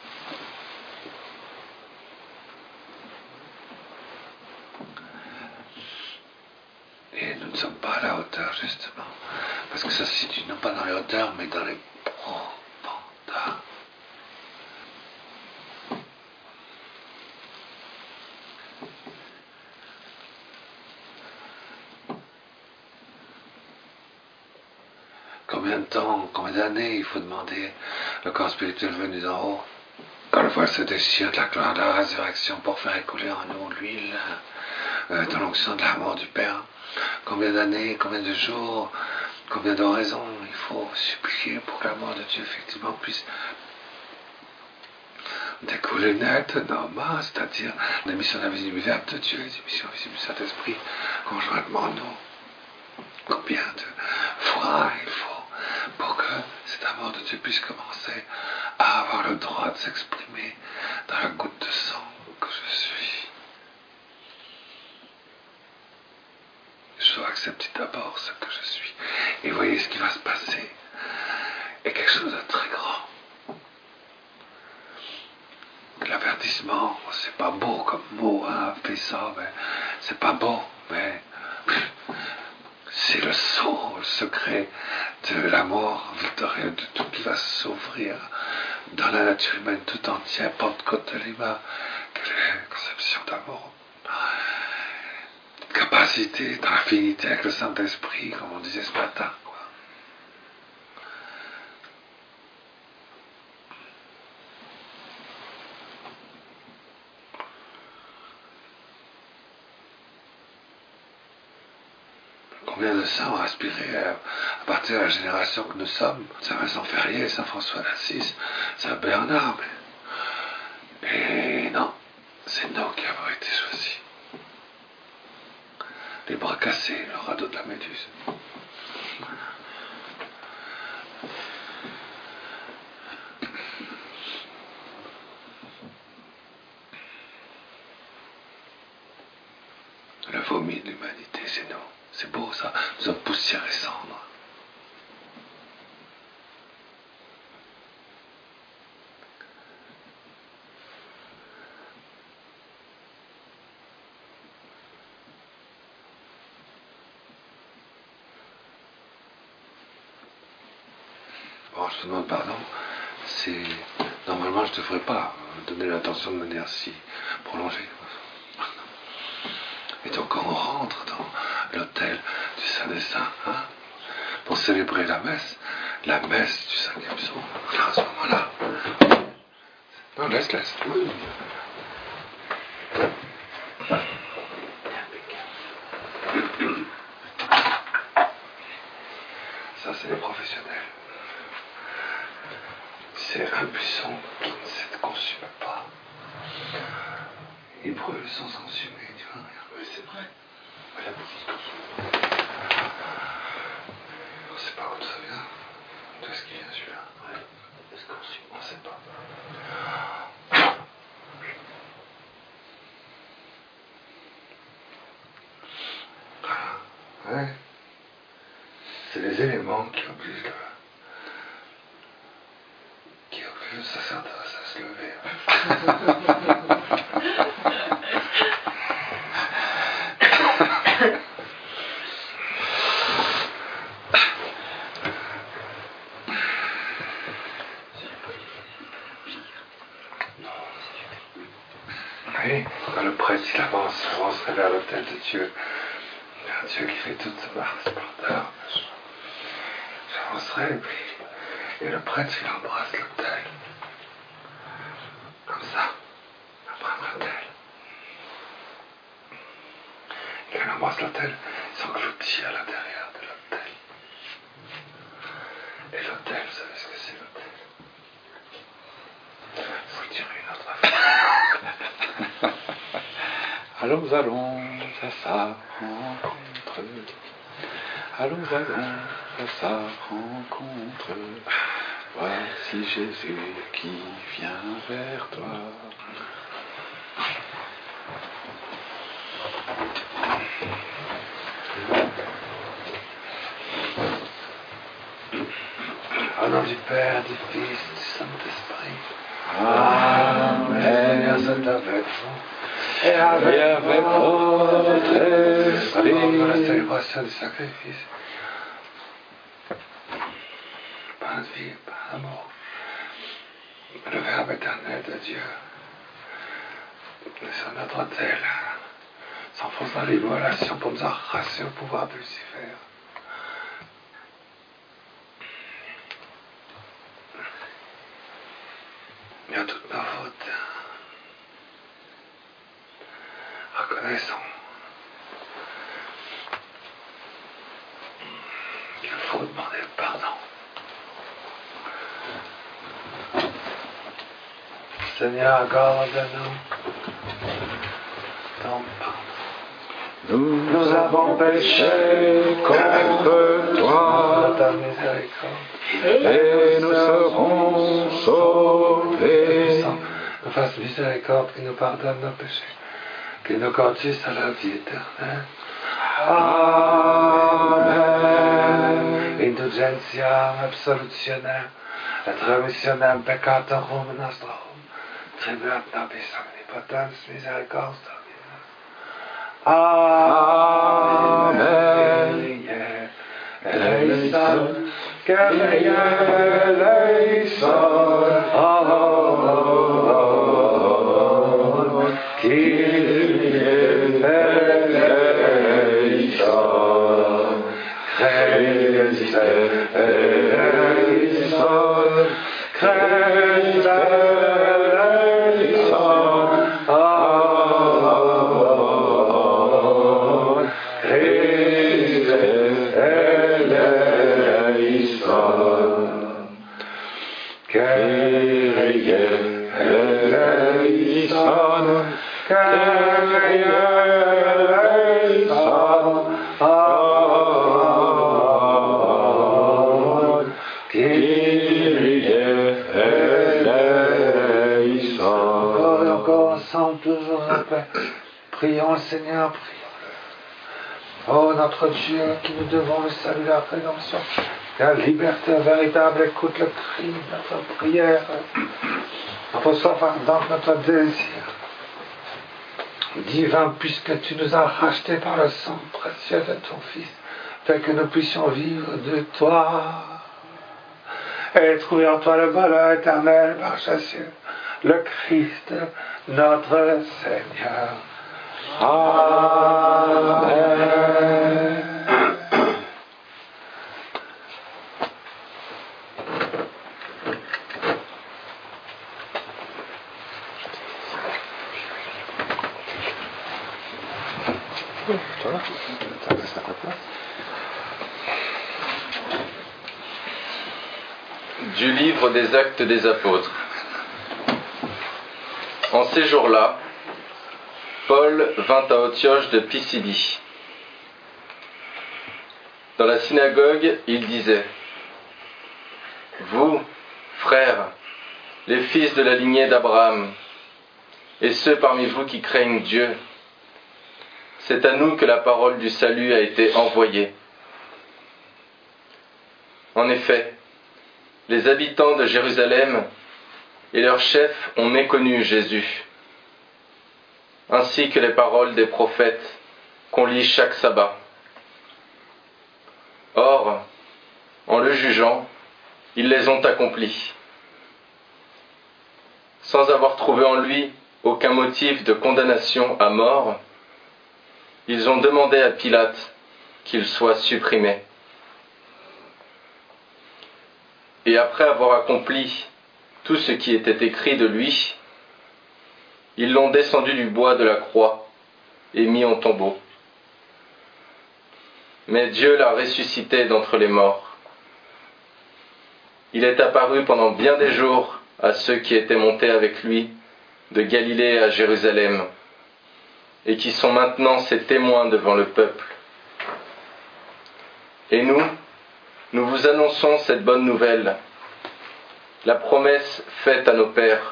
Et nous ne sommes pas à la hauteur, justement. Parce que ça se situe non pas dans les hauteurs, mais dans les profondeurs. Combien de temps, combien d'années il faut demander le corps spirituel venu d'en haut, quand le voile se déchire de la gloire de la résurrection pour faire écouler en nous l'huile euh, de l'onction de l'amour du Père. Combien d'années, combien de jours, combien d'oraisons il faut supplier pour que l'amour de Dieu effectivement puisse découler nettement, c'est-à-dire les missions invisibles de Dieu, les missions invisibles du Saint-Esprit, conjointement nous. Combien de fois il faut pour que cet amour de Dieu puisse commencer à avoir le droit de s'exprimer dans la goutte de sang que je suis. Je dois accepter d'abord ce que je suis. Et voyez ce qui va se passer. Et quelque chose de très grand. L'avertissement, c'est pas beau comme mot, hein, fais ça, mais c'est pas beau, mais c'est le sceau, le secret de l'amour victorieux, de tout qui va s'ouvrir dans la nature humaine tout entière, Pentecôte de Lima. Quelle est la conception d'amour? Capacité dans l'affinité avec le Saint-Esprit, comme on disait ce matin. Quoi. Combien de saints ont aspiré à, à partir de la génération que nous sommes, Saint Vincent Ferrier, Saint François d'Assise, Saint Bernard, mais... et non, c'est nous qui avons été choisis. Les bras cassés, le radeau de la Méduse. Le vomi de l'humanité, c'est nous. C'est beau ça, nous sommes poussière et cendre. Bon, je te demande pardon, c'est... Normalement, je ne devrais pas donner l'attention de manière si prolongée. Et donc, quand on rentre dans l'autel du Saint des Saints, hein, pour célébrer la messe, la messe du cinquième psaume, à ce moment-là. Non, laisse, laisse. Oui. Ça, c'est les professionnels. C'est un buisson qui ne se consume pas. Il brûle sans se consumer, tu vois. Oui, c'est vrai. Mais la bougie se consume. On ne sait pas où ça vient. D'où est-ce qu'il vient celui-là? Ouais. Il se consume, on ne sait pas. Voilà. Ouais. C'est les éléments qui obligent le... qui obligent le sacerdoce à se lever. Oui, quand le prêtre il avance, avancerait vers l'autel de Dieu, vers Dieu qui fait toute sa splendeur, j'avancerai et puis, et le prêtre il embrasse l'autel, comme ça, après l'autel. Et quand il embrasse l'autel, il s'engloutit à l'intérieur de l'autel. Et l'autel, vous savez ce que c'est l'autel? Je vous le dirai une autre fois. Allons, allons, à sa rencontre. Allons, allons, à sa rencontre. Voici Jésus qui vient vers toi. Au nom du Père, du Fils, du Saint-Esprit. Amen. Seigneur, c'est avec vous. Et avec votre esprit. Avant la célébration du sacrifice. Pain de vie, pain d'amour. Le Verbe éternel de Dieu. Sur notre autel. S'enfonce dans l'immolation pour nous arracher au pouvoir de Lucifer. Et à toutes nos fautes. Reconnaissons qu'il faut demander pardon. Seigneur, accorde-nous ton pardon. Nous, nous avons péché contre toi, Ta miséricorde. et nous serons sauvés. Nous fasse miséricorde, qui nous pardonne nos péchés, qui nous conduise à la vie éternelle. Amen. Indulgentiam absolutionem et remissionem peccatorum nostrum, tribuat nobis omnipotens misericordias Dominus. Amen. Eleison, Kyrie eleison, Amen. Kyrie eleison, Christ eleison, Christ eleison, Amen. Christ eleison, Kyrie eleison, Kyrie eleison, Amen. Kyrie eleison. Encore et encore ensemble, toujours en paix. Prions le Seigneur, prions. Oh notre Dieu, qui nous devons le salut, la rédemption, la liberté véritable, écoute le cri de notre prière, notre soif ardente, notre désir divin, puisque tu nous as rachetés par le sang précieux de ton Fils, fait que nous puissions vivre de toi et trouver en toi le bonheur éternel par Jésus, le Christ, notre Seigneur. Amen. Du livre des Actes des Apôtres. En ces jours-là, Paul vint à Antioche de Pisidie. Dans la synagogue, il disait : Vous, frères, les fils de la lignée d'Abraham, et ceux parmi vous qui craignent Dieu, c'est à nous que la parole du salut a été envoyée. En effet, les habitants de Jérusalem et leurs chefs ont méconnu Jésus, ainsi que les paroles des prophètes qu'on lit chaque sabbat. Or, en le jugeant, ils les ont accomplis, sans avoir trouvé en lui aucun motif de condamnation à mort. Ils ont demandé à Pilate qu'il soit supprimé. Et après avoir accompli tout ce qui était écrit de lui, ils l'ont descendu du bois de la croix et mis en tombeau. Mais Dieu l'a ressuscité d'entre les morts. Il est apparu pendant bien des jours à ceux qui étaient montés avec lui de Galilée à Jérusalem, et qui sont maintenant ses témoins devant le peuple. Et nous, nous vous annonçons cette bonne nouvelle, la promesse faite à nos pères.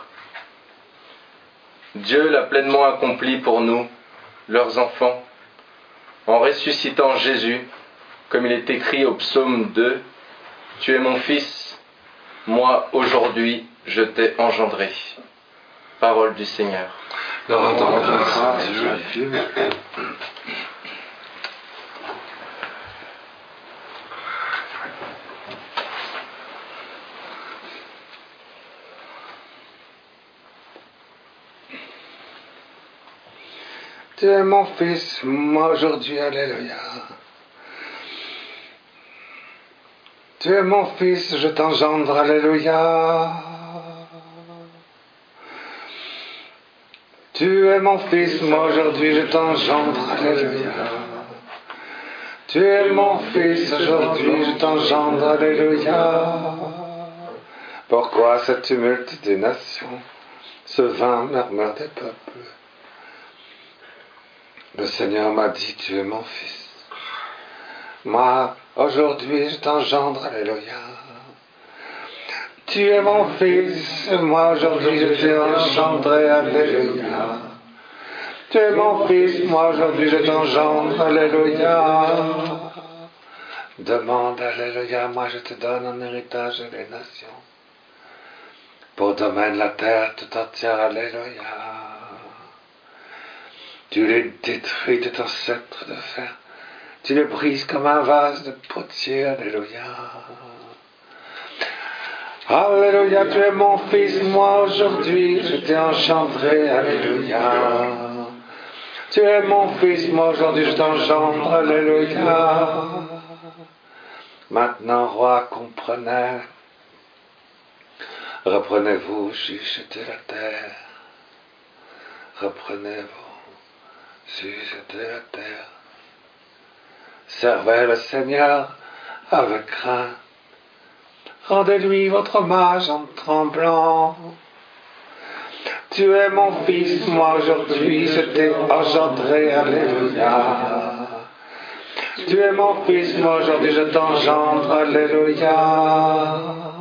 Dieu l'a pleinement accomplie pour nous, leurs enfants, en ressuscitant Jésus, comme il est écrit au psaume deux, « Tu es mon fils, moi aujourd'hui je t'ai engendré ». Parole du Seigneur. Leur rendons grâce à Dieu. Tu es mon fils, moi aujourd'hui, alléluia. Tu es mon fils, je t'engendre, alléluia. Tu es mon fils, moi aujourd'hui je t'engendre, alléluia. Tu es mon fils, aujourd'hui je t'engendre, alléluia. Pourquoi ce tumulte des nations? ce vain murmure des peuples. Le Seigneur m'a dit, tu es mon fils. Moi, aujourd'hui, je t'engendre, alléluia. Tu es mon fils, moi, aujourd'hui, je t'ai engendré, alléluia. Tu es mon fils, moi, aujourd'hui, je t'engendre, alléluia. Demande, alléluia, moi, je te donne en héritage les nations. Pour domaine la terre tout entière, alléluia. Tu les détruis de ton sceptre de fer. Tu les brises comme un vase de potier, alléluia. Alléluia, tu es mon fils, moi aujourd'hui, je t'ai engendré, alléluia. Tu es mon fils, moi aujourd'hui, je t'engendre, alléluia. Maintenant, roi, comprenez. Reprenez-vous, juges de la terre. Reprenez-vous, juges de la terre. Servez le Seigneur avec crainte. Rendez-lui votre hommage en tremblant. Tu es mon fils, moi aujourd'hui, je t'ai engendré, alléluia. Tu es mon fils, moi aujourd'hui, je t'engendre, alléluia.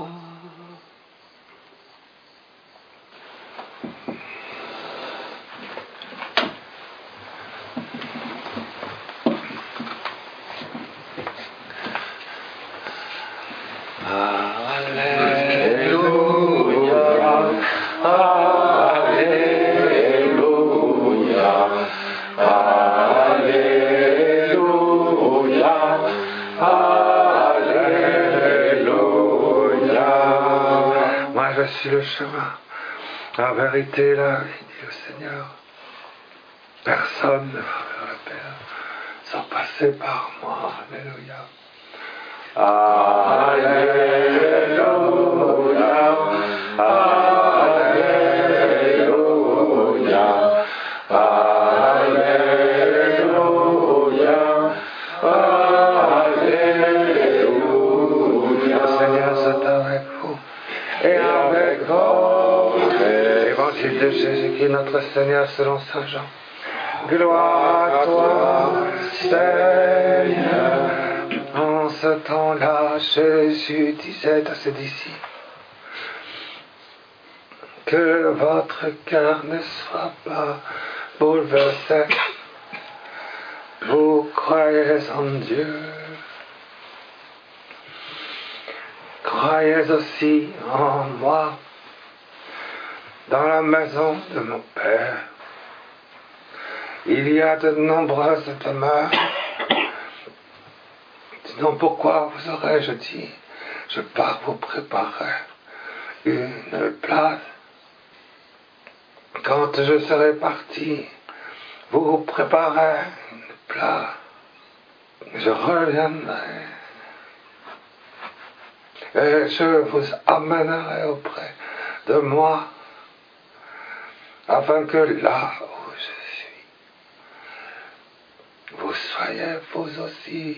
Je suis le chemin, la vérité et la vie, dit le Seigneur. Personne ne va vers le Père sans passer par moi. Alléluia. Alléluia. Alléluia. Alléluia. Alléluia. Le Seigneur soit avec vous. Et avec vous, Évangile de Jésus-Christ, notre Seigneur, selon Saint Jean. Gloire à toi, Seigneur. En ce temps-là, Jésus disait à ses disciples, que votre cœur ne soit pas bouleversé. Vous croyez en Dieu. Croyez aussi en moi. Dans la maison de mon Père, il y a de nombreuses demeures. Sinon pourquoi vous aurais-je dit, je pars vous préparer une place. Quand je serai parti, vous préparez une place. Je reviendrai. Et je vous amènerai auprès de moi, afin que là où je suis, vous soyez vous aussi.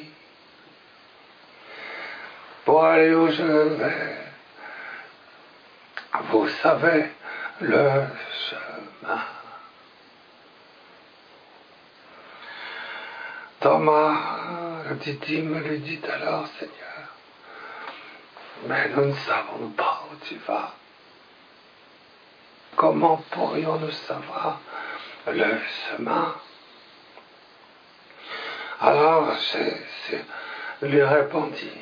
Pour aller où je vais, vous savez le chemin. Thomas, le didyme, lui dit alors, Seigneur, mais nous ne savons pas où tu vas. Comment pourrions-nous savoir le chemin? Alors Jésus lui répondit,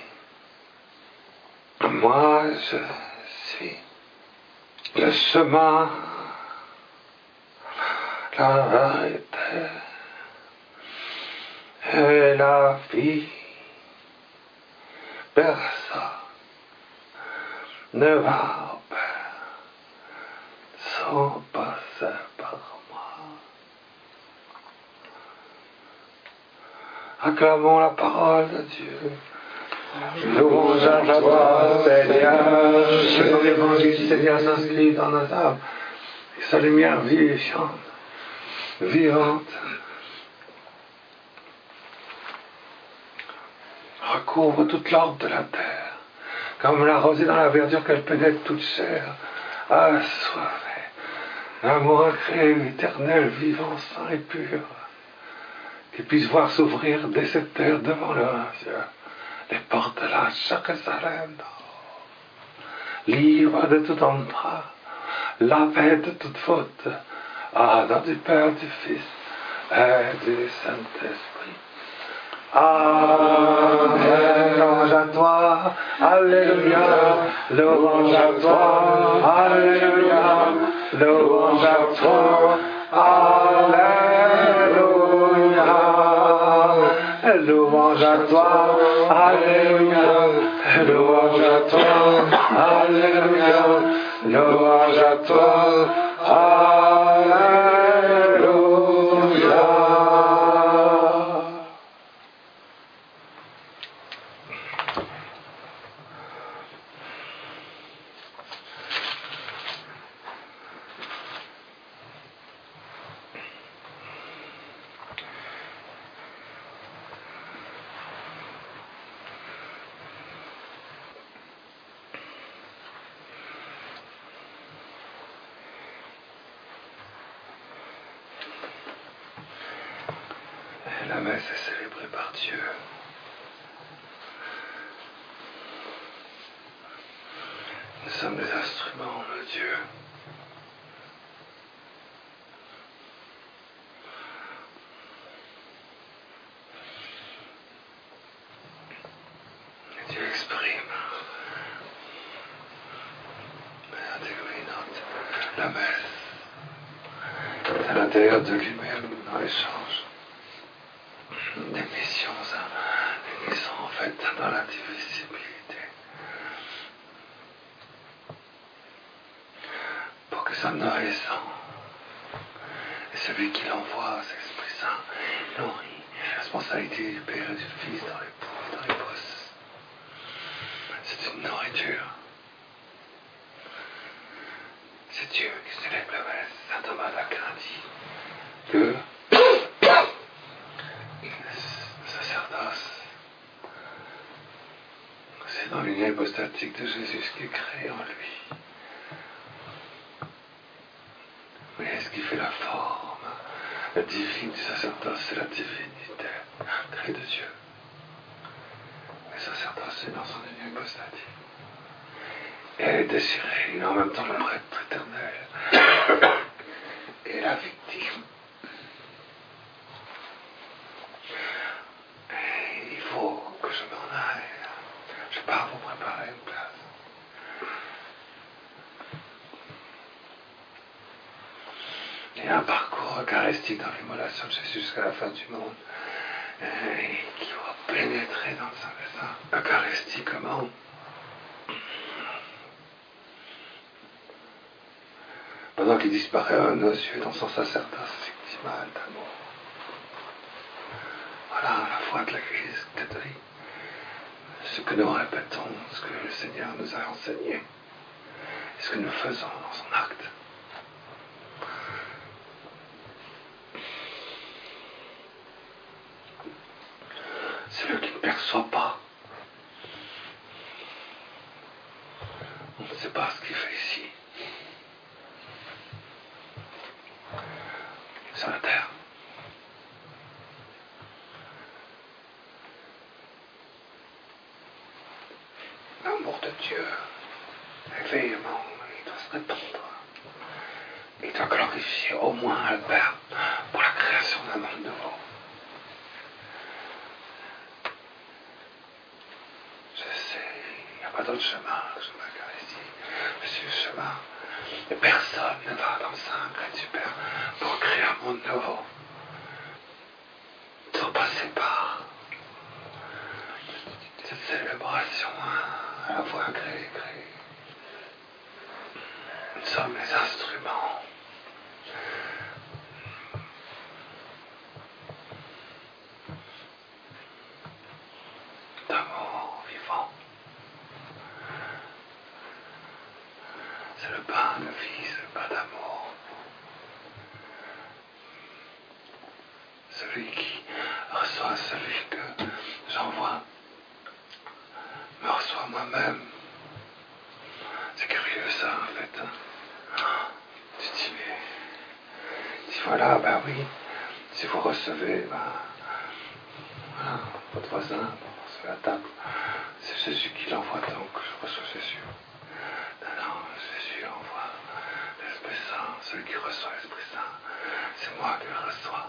moi je suis le chemin, la vérité et la vie. Personne ne va au Père sans passer par moi. Acclamons la parole de Dieu. Louange à toi, Seigneur. Que l'évangile, Seigneur, s'inscrit dans nos âmes. Et sa lumière vivifiante, vivante, recouvre toute l'ordre de la terre. Comme la rosée dans la verdure qu'elle pénètre toute chair, assoiffée, L'amour incréé, éternel, vivant, saint et pur, qu'ils puissent voir s'ouvrir dès cette terre devant leurs yeux les portes de la Jérusalem, libre de toute entrave, lavé de toute faute, ah, nom du Père, du Fils et du Saint-Esprit. Amen. Louange à toi, alléluia. Louange à toi, alléluia. Louange à toi, alléluia. Louange à toi, alléluia. Louange à toi, alléluia. Louange à toi, alléluia. La messe est célébrée par Dieu. Nous sommes des instruments de Dieu. Et Dieu exprime, dénote la messe à l'intérieur de lui-même dans l'échange. Des missions qui sont en fait dans l'indivisibilité. Pour que ça nourrissant, et celui qui l'envoie, c'est l'Esprit Saint, nourrit la responsabilité du Père et du Fils dans l'époux et dans l'épouse. C'est une nourriture. C'est Dieu qui célèbre la messe. Saint Thomas d'Aquin dit que c'est dans l'union hypostatique de Jésus ce qui est créé en lui. Mais ce qui fait la forme, la divine du sacerdoce, c'est la divinité créée de Dieu. Le sacerdoce, c'est dans son union hypostatique. Et elle est désirée, il est en même temps le prêtre éternel et la victime. Et il faut que je m'en aille. Je pars pour préparer une place. Il y a un parcours eucharistique dans l'immolation de Jésus jusqu'à la fin du monde et qui va pénétrer dans le Saint des Saints eucharistiquement. Pendant qu'il disparaît à nos yeux dans son sacerdoce victimal d'amour. Voilà la foi de l'Église catholique. Ce que nous répétons, ce que le Seigneur nous a enseigné, et ce que nous faisons dans son acte. Celui qui ne perçoit pas, on ne sait pas ce qu'il fait ici, sur la terre. L'amour de Dieu est véhément, il doit se répandre. Il doit glorifier au moins le Père pour la création d'un monde nouveau. Je sais, il n'y a pas d'autre chemin que je m'Eucharistie. Je suis le chemin. Et personne ne va dans le sein du Père pour créer un monde nouveau. Sans passer par cette célébration à la fois créée, créée. Nous sommes les instruments d'amour vivant. C'est le pain de vie, c'est le pain d'amour. Celui qui reçoit celui que j'envoie me reçoit moi-même. C'est curieux ça en fait. Tu dis, mais, dis voilà, ben oui, si vous recevez, ben, voilà, votre voisin, vous recevez la table, c'est Jésus qui l'envoie, donc je reçois Jésus. Non, non, Jésus envoie l'Esprit Saint, celui qui reçoit l'Esprit Saint, c'est moi qui le reçois.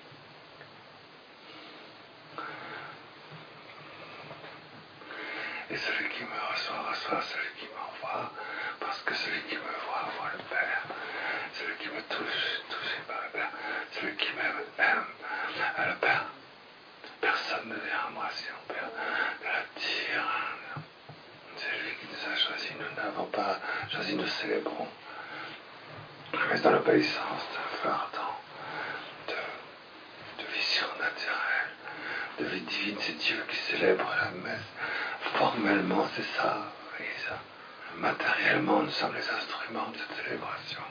Et celui qui me reçoit, reçoit celui qui m'envoie, parce que celui qui me voit, voit le Père. Celui qui me touche, touché par le Père. Celui qui m'aime, aime à le Père. Personne ne vient à moi si mon Père ne l'attire. C'est lui qui nous a choisis. Nous n'avons pas choisi, nous célébrons. Mais dans l'obéissance d'un feu ardent, de, de vie surnaturelle, de vie divine, c'est Dieu qui célèbre la messe. Formellement, c'est ça, oui, ça. Matériellement, nous sommes les instruments de cette célébration.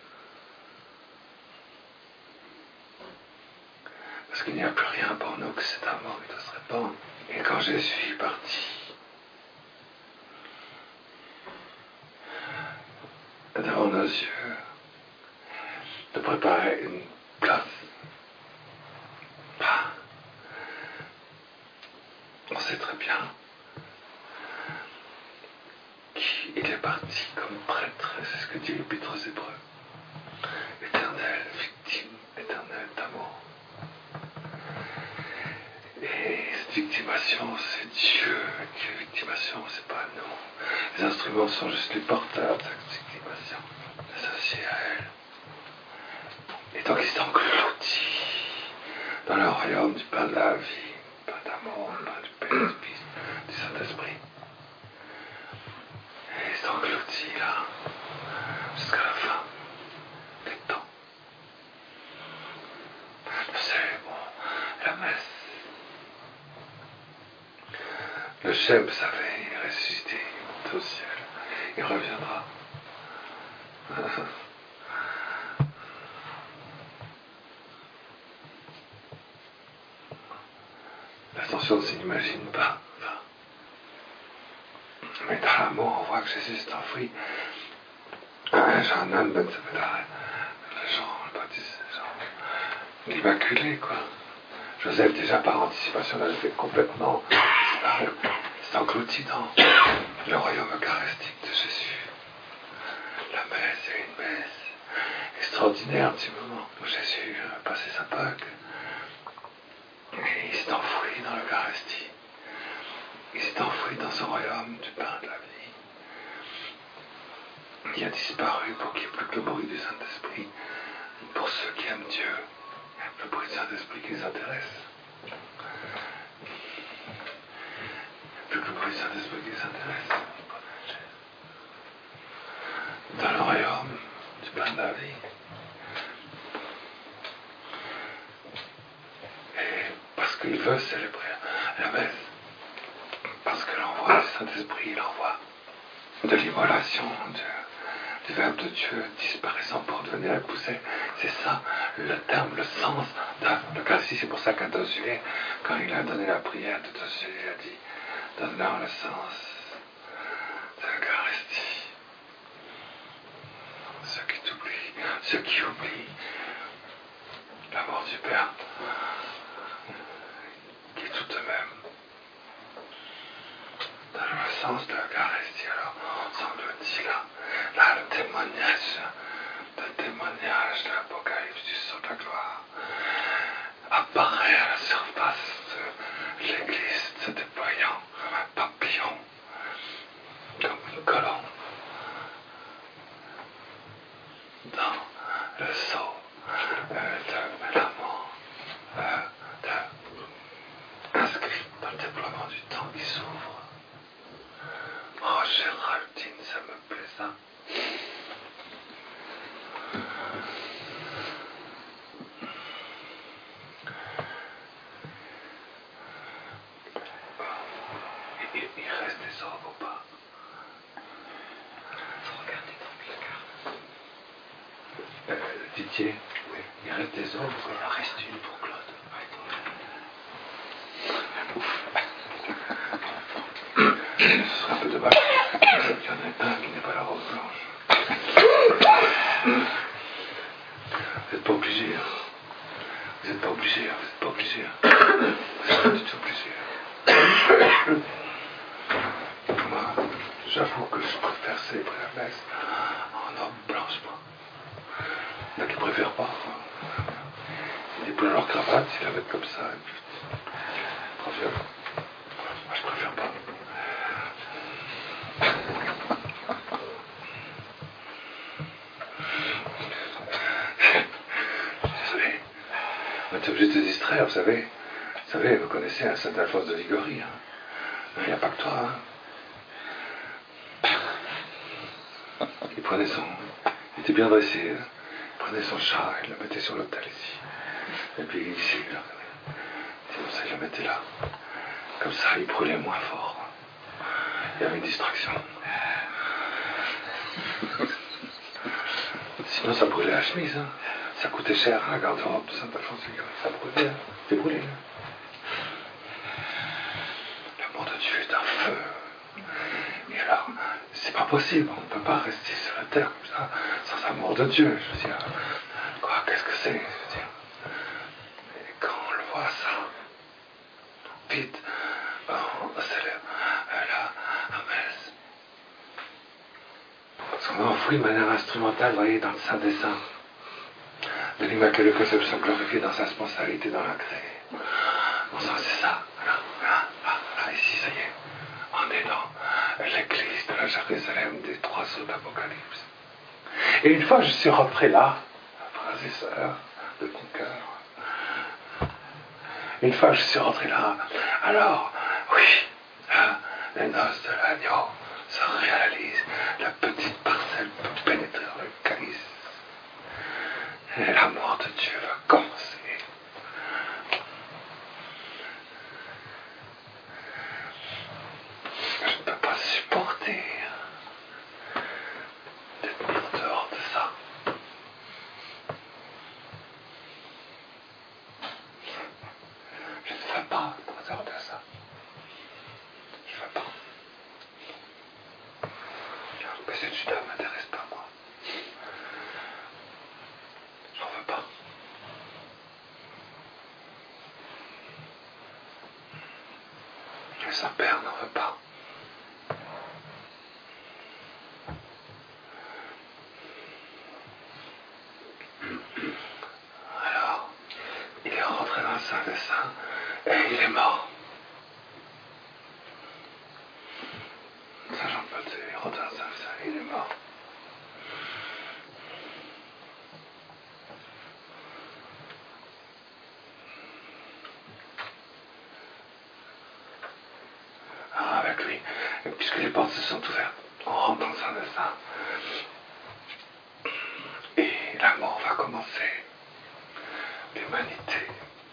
Parce qu'il n'y a plus rien pour nous que cet amour qui doit se répandre. Et quand Jésus est parti, devant nos yeux, de préparer une place. Bah, on sait très bien qu'il est parti comme prêtre, c'est ce que dit l'Épître aux Hébreux. Éternelle victime, éternelle d'amour. Et cette victimation, c'est Dieu qui est victimation, c'est pas nous. Les instruments sont juste les porteurs de cette victimation, associés à elle. Et donc ils s'engloutit dans le royaume du pain de la vie, du pain d'amour, du pain du Père, du Fils, du Saint-Esprit. Et il s'engloutit là, jusqu'à la fin des temps. Nous célébrons la messe. Le chef, vous savez, il est ressuscité, il est au ciel, il reviendra. L'ascension ne s'imagine pas. Enfin, mais dans l'amour, on voit que Jésus s'est enfoui. Jean Ben Sabedar, Jean le Baptiste, Jean l'Immaculé, quoi. Joseph, déjà par anticipation, l'avait fait complètement disparaître. C'est englouti dans le royaume eucharistique de Jésus. La messe, il y a une messe extraordinaire du moment où Jésus a passé sa Pâque. Et il s'est enfoui dans l'Eucharistie. Il s'est enfoui dans ce royaume du pain de la vie. Il a disparu pour qu'il n'y ait plus que le bruit du Saint-Esprit. Pour ceux qui aiment Dieu, il n'y a plus le bruit du Saint-Esprit qui les intéresse. Il n'y a plus que le bruit du Saint-Esprit qui les intéresse. Dans le royaume du pain de la vie. Et parce qu'il veut célébrer la messe. Parce que l'envoi du Saint-Esprit, l'envoi de l'immolation du, du Verbe de Dieu disparaissant pour devenir épousé, c'est ça le terme, le sens de l'Eucharistie. C'est pour ça qu'à Josué, quand il a donné la prière de Josué, il a dit donne-leur le sens de l'Eucharistie. Ceux qui t'oublient, ceux qui oublient l'amour du Père, qui est tout de même. Dans le sens de l'Eucharistie, alors on s'engloutit là, là le témoignage, le témoignage de l'Apocalypse du sceau de la gloire apparaît à la surface de l'Église, se déployant comme un papillon, comme une colombe, dans le sceau euh, de l'amour, euh, de, inscrit dans le déploiement du temps qui s'ouvre. Oh, Géraldine, ça me plaît ça. Il, il reste des orbes ou pas? Regardez dans le placard. Euh, Didier, oui. Il reste des orbes ou pas? Il en reste une pour Claude. Ce serait un peu dommage qu'il y en ait un qui n'ait pas la robe blanche. n'êtes pas obligé. Hein. Vous n'êtes pas du tout obligé. Moi, j'avoue que je préfère célébrer la messe en homme blanche, moi. Il y en a qui préfèrent pas. Quoi. Ils déplient leur cravate, ils la mettent comme ça. Et puis, trop bien. Moi, je préfère pas. Désolé. On est obligé de se distraire, vous savez. Vous savez, vous connaissez un Saint-Alphonse de Ligorie. Hein. Il n'y a pas que toi. Hein. Il prenait son... Il était bien dressé. Hein. Il prenait son chat, il le mettait sur l'autel ici. Et puis ici, là. Comme ça, il le mettait là. Comme ça, il brûlait moins fort. Il y avait une distraction. Sinon, ça brûlait la chemise. Hein. Ça coûtait cher, hein, la garde-robe de Saint-Alphonse. Ça brûlait. Hein. C'était brûlé. Hein. L'amour de Dieu est un feu. Et alors, c'est pas possible. On ne peut pas rester sur la terre comme ça, sans amour de Dieu. Je veux dire, quoi, qu'est-ce que c'est? Je veux dire. Et quand on le voit, ça, vite, on célèbre la messe. Parce qu'on a enfoui de manière instrumentale, vous voyez, dans le Saint des Saints, de l'Immaculée Conception glorifiée dans sa spontanéité dans la créée. Bon sang, c'est ça. Là, là, là, là, ici, ça y est. On est dans l'église de la Jérusalem des trois sauts d'Apocalypse. Et une fois que je suis rentré là, frères et sœurs de mon cœur, une fois que je suis rentré là, alors, oui, hein, les noces de l'agneau se réalisent, la petite parcelle peut pénétrer dans le calice. Et l'amour de Dieu va commencer. Je ne peux pas supporter d'être mis en dehors de ça. Je ne veux pas en dehors de ça. Je ne veux pas. Mais cette Judas ne m'intéresse pas, moi. J'en veux pas. Le Saint-Père n'en veut pas. Alors, il est rentré dans le Saint des Saints et il est mort. Saint Jean-Paul deux, il est rentré dans le Saint des Saints et il est mort. Alors avec lui, puisque les portes se sont ouvertes, on rentre dans le Saint des Saints. Et l'amour va commencer. L'humanité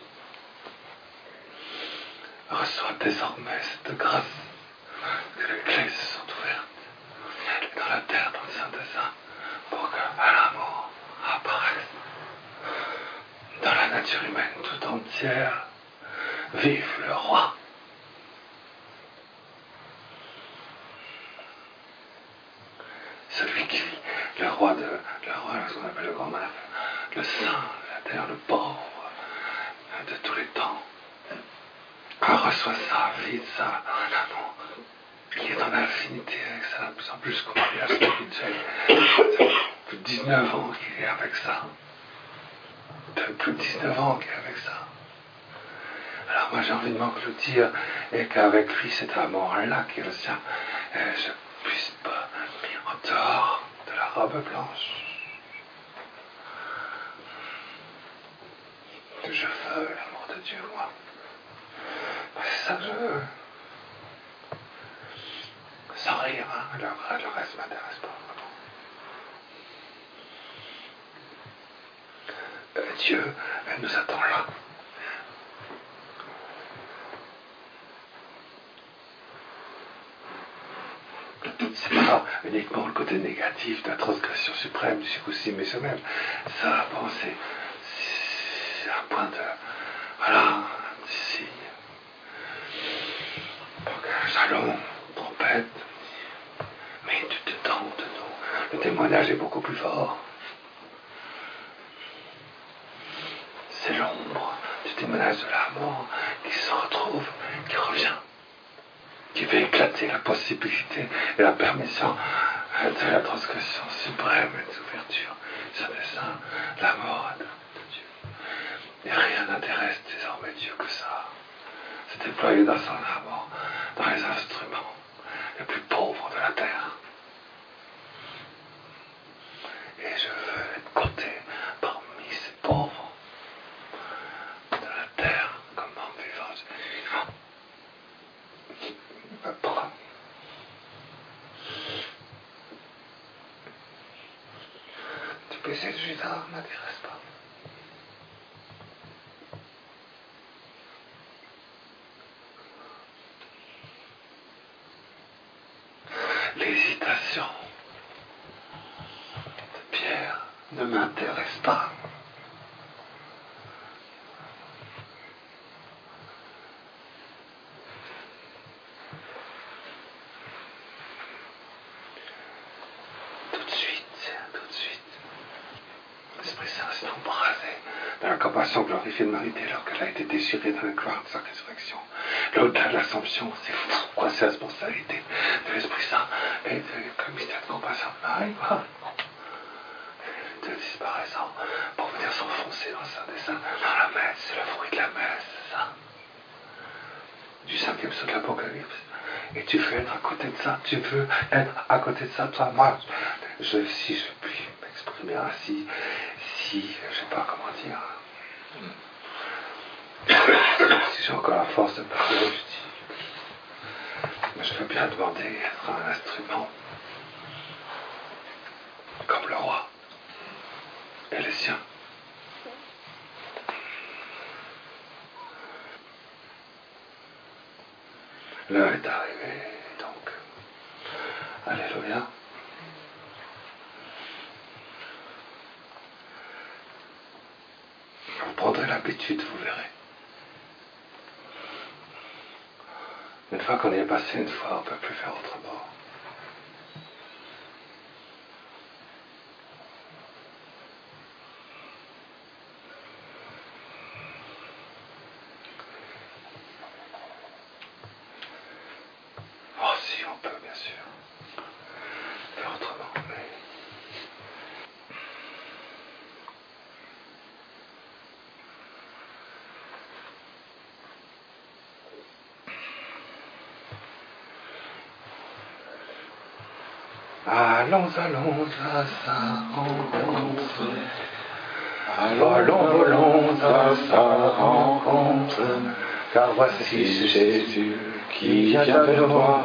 reçoit désormais cette grâce que les clés se sont ouvertes dans la terre, dans le Saint des Saints, pour que l'amour apparaisse dans la nature humaine tout entière. Vive le roi! Celui qui vit, le roi de, le roi, ce qu'on appelle le grand malade, le saint, la terre, le pauvre, de tous les temps, reçoit ça, vide ça, un amour qui est dans l'infinité avec ça, de plus en plus qu'on mariage spirituel. Ça fait plus de dix-neuf ans qu'il est avec ça. Ça fait plus de dix-neuf ans qu'il est avec ça. Alors moi j'ai envie de m'engloutir et qu'avec lui, cet amour-là qui est le sien, je puisse pas en dehors de la robe blanche. Je veux l'amour de Dieu, moi. C'est ça que je veux. Sans rire, hein. Le, le reste ne m'intéresse pas. Euh, Dieu, elle nous attend là. C'est pas uniquement le côté négatif de la transgression suprême du Sikousim et soi-même. Ça, bon, c'est, c'est un point de... Voilà, ici. Donc, un jalon, trompette. Mais tout dedans de nous, le témoignage est beaucoup plus fort. C'est l'ombre du témoignage l'ivresse de l'amour qui se retrouve, qui revient, qui fait éclater la possibilité et la permission de la transgression suprême et d'ouverture sur les saints, l'amour de Dieu. Et rien n'intéresse désormais Dieu que ça. C'est déployé dans son amour, dans les instruments les plus pauvres de la terre. Et je veux être compté parmi ces pauvres de la terre comme homme vivant. Qui me prend. Du péché de Judas ne m'intéresse pas. L'hésitation de Pierre ne m'intéresse pas. Tout de suite, tout de suite, l'Esprit Saint s'est embrasé dans la compassion glorifiée de Marie alors qu'elle a été déchirée dans la gloire de sa résurrection. L'au-delà de l'Assomption, c'est fou, quoi, c'est la responsabilité de l'Esprit Saint et de comme mystère de compassion de Marie, quoi. De disparaissant pour venir s'enfoncer dans le sein des saints, dans la messe, c'est le fruit de la messe, c'est ça. Du cinquième saut de l'Apocalypse. Et tu veux être à côté de ça, tu veux être à côté de ça, toi, moi, je, si je puis m'exprimer ainsi, si, je sais pas comment dire, si j'ai encore la force de parler, je dis, mais je veux bien demander être un instrument, comme le roi et les siens. L'heure est arrivée, donc, alléluia. Vous prendrez l'habitude, vous verrez. Une fois qu'on y est passé une fois, on ne peut plus faire autrement. Oh si, on peut bien sûr faire autrement, mais... Allons, allons à sa rencontre. Allons, volons à sa rencontre. Car voici Jésus qui vient de loin.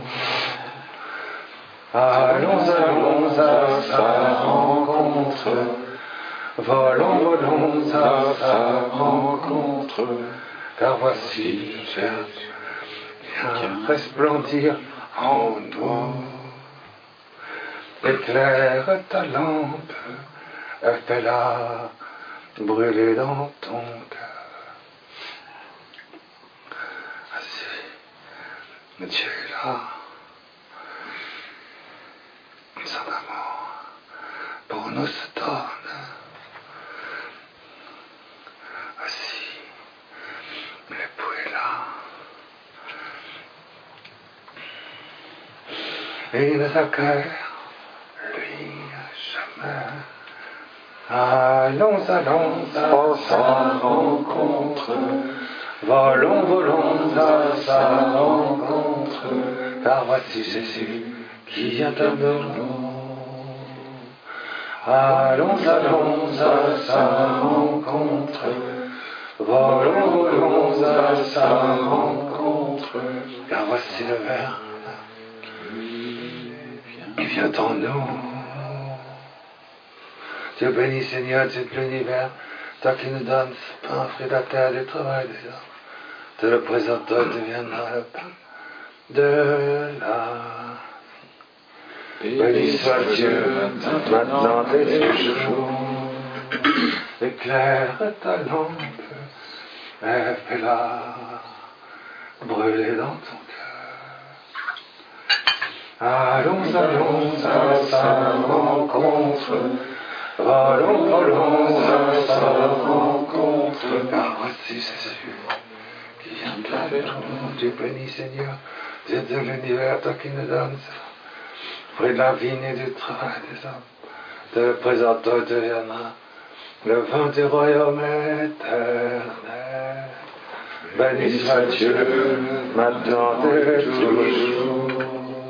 Allons, allons à sa rencontre. Volons, volons à sa rencontre. Car voici Jésus qui vient resplendir en nous. Éclaire ta lampe, fais-la brûler dans ton cœur. Ainsi, Dieu est là, son amour pour nous se donne. Ainsi, l'époux est là. Et il nous accueille. Allons, allons à sa rencontre, volons, volons à sa rencontre, car voici Jésus qui vient à nous. Allons, allons à sa rencontre, volons, volons à sa rencontre, car voici le Verbe qui vient en nous. Dieu béni Seigneur, Dieu de l'univers, toi qui nous donnes ce pain, fruit de la terre, du travail des hommes. Te le présentons, deviendra le pain de la. Béni soit Dieu, maintenant et toujours. Éclaire ta lampe, et fais-la brûler dans ton cœur. Allons, allons à sa rencontre. Volons, volons à sa rencontre. Car voici Jésus qui vient de la tout le monde. Tu es béni, Seigneur, Dieu de l'univers, toi qui nous donnes le fruit de la vigne et du travail des hommes. De le présent, toi deviendra le vin du royaume éternel. Béni soit Dieu, maintenant et toujours.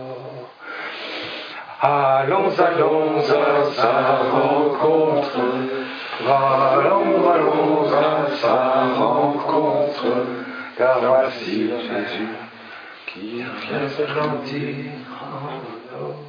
Allons, allons à sa rencontre. Allons, allons à sa rencontre. Car voici Jésus qui vient se grandir en nous.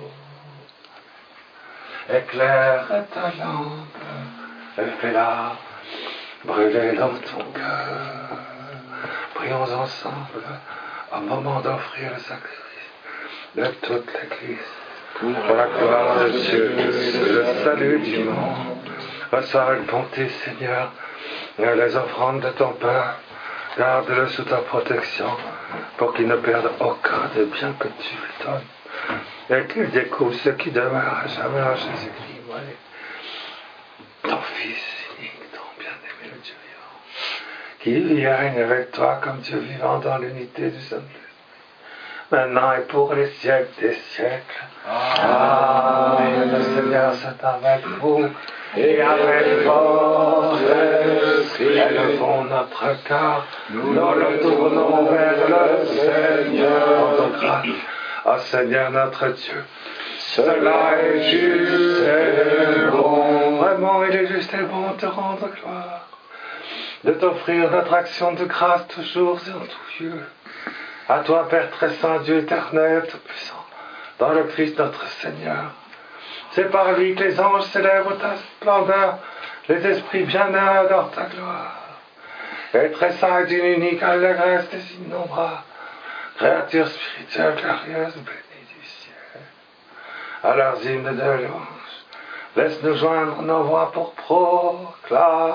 Éclaire ta lampe, et fais-la brûler dans ton cœur. Prions ensemble au moment d'offrir le sacrifice de toute l'Église. Pour la gloire de Dieu et le salut du monde. Reçois avec bonté, Seigneur, les offrandes de ton Père. Garde-le sous ta protection pour qu'il ne perde aucun des biens que tu lui donnes. Et qu'il découvre ce qui demeure à jamais en Jésus-Christ. Ouais. Ton Fils unique, ton bien-aimé, le Dieu vivant, qui vit et règne avec toi comme Dieu vivant dans l'unité du Saint-Esprit, maintenant et pour les siècles des siècles. Amen. Le Seigneur c'est avec vous et avec votre esprit. Élevons notre cœur, nous le tournons vers le Seigneur. Rendons grâce au Seigneur notre Dieu. Cela est juste et bon. Vraiment, il est juste et bon de te rendre gloire, de t'offrir notre action de grâce toujours et en tout lieu. À toi, Père très saint, Dieu éternel, tout-puissant, dans le Christ notre Seigneur. C'est par lui que les anges célèbrent ta splendeur, les esprits bien-aimés dans ta gloire. Et très saint et d'une unique allégresse des innombrables créatures spirituelles glorieuses bénies du ciel. À leurs hymnes de louange, laisse-nous joindre nos voix pour proclamer.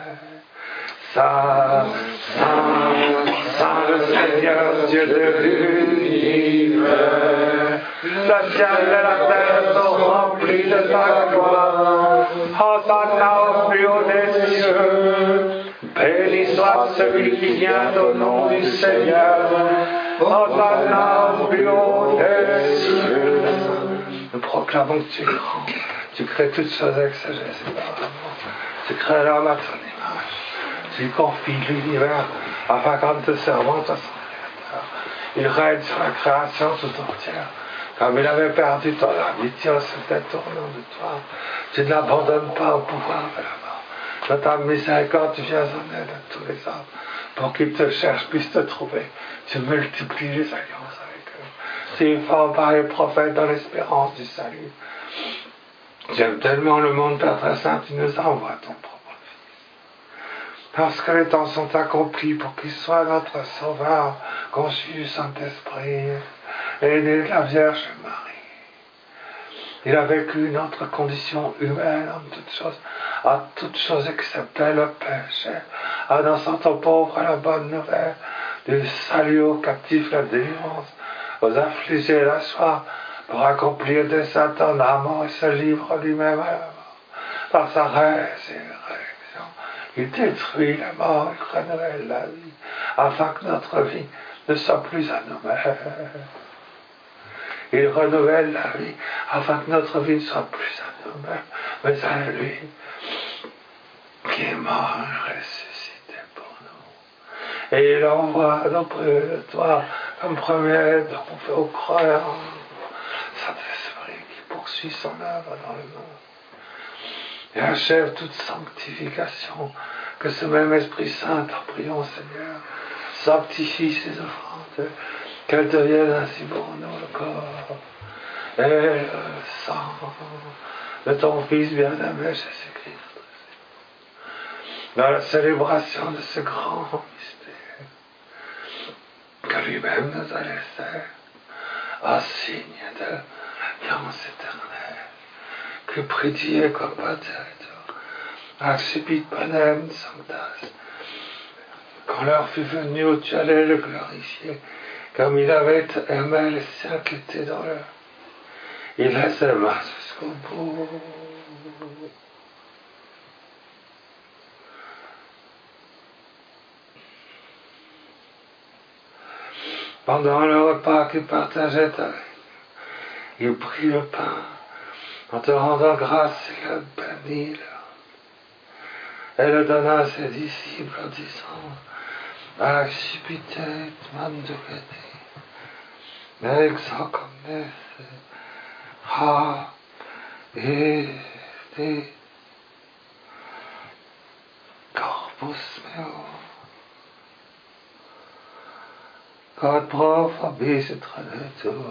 Saint, Saint, Saint le Seigneur, Dieu de l'univers. Le ciel et la terre sont remplis de ta gloire. Hosanna au plus haut des cieux. Béni soit celui qui vient au nom du Seigneur. Hosanna au plus haut des cieux. Nous proclamons que tu es grand. Tu crées toutes choses avec sagesse et par amour. Tu crées l'homme à ton image. Tu confies l'univers afin qu'en te servant à son créateur, il règne sur la création tout entière. Comme il avait perdu ton amitié en se détournant de toi, tu ne l'abandonnes pas au pouvoir de la mort. Dans ta miséricorde, tu viens en aide à tous les hommes pour qu'ils te cherchent, puissent te trouver. Tu multiplies les alliances avec eux. Tu formes par les prophètes dans l'espérance du salut. Tu aimes tellement le monde, Père très saint, tu nous envoies ton propre. Lorsque les temps sont accomplis pour qu'il soit notre Sauveur, conçu du Saint-Esprit et né de la Vierge Marie. Il a vécu notre condition humaine en toutes choses, à toutes choses excepté le péché, annonçant aux pauvres la bonne nouvelle, du salut aux captifs la délivrance, aux affligés la soif, pour accomplir des saints en amant et se livre lui-même à la mort. Par sa résurrection, il détruit la mort et renouvelle la vie, afin que notre vie ne soit plus à nous-mêmes. Il renouvelle la vie, afin que notre vie ne soit plus à nous-mêmes, mais à lui, qui est mort et ressuscité pour nous. Et il envoie auprès de toi comme premier don aux croyants, Saint-Esprit qui poursuit son œuvre dans le monde et achève toute sanctification, que ce même Esprit Saint, en prions Seigneur, sanctifie ces offrandes, qu'elles deviennent ainsi pour nous le corps et le sang de ton Fils bien-aimé Jésus-Christ. Dans la célébration de ce grand mystère que lui-même nous a laissé, en signe de l'alliance éternelle, que prédit comme pater, accipit panem sanctas, quand l'heure fut venue où tu allais le glorifier, comme il avait aimé les siens qui étaient dans l'heure. Il les aima jusqu'au bout. Pendant le repas qu'il partageait avec, il prit le pain, en te rendant grâce, il le bénit, et le donna à ses disciples en disant, Accipitet mandugati, exocomnes, ha, ete, corpus meo. God pro vobis et tradetur.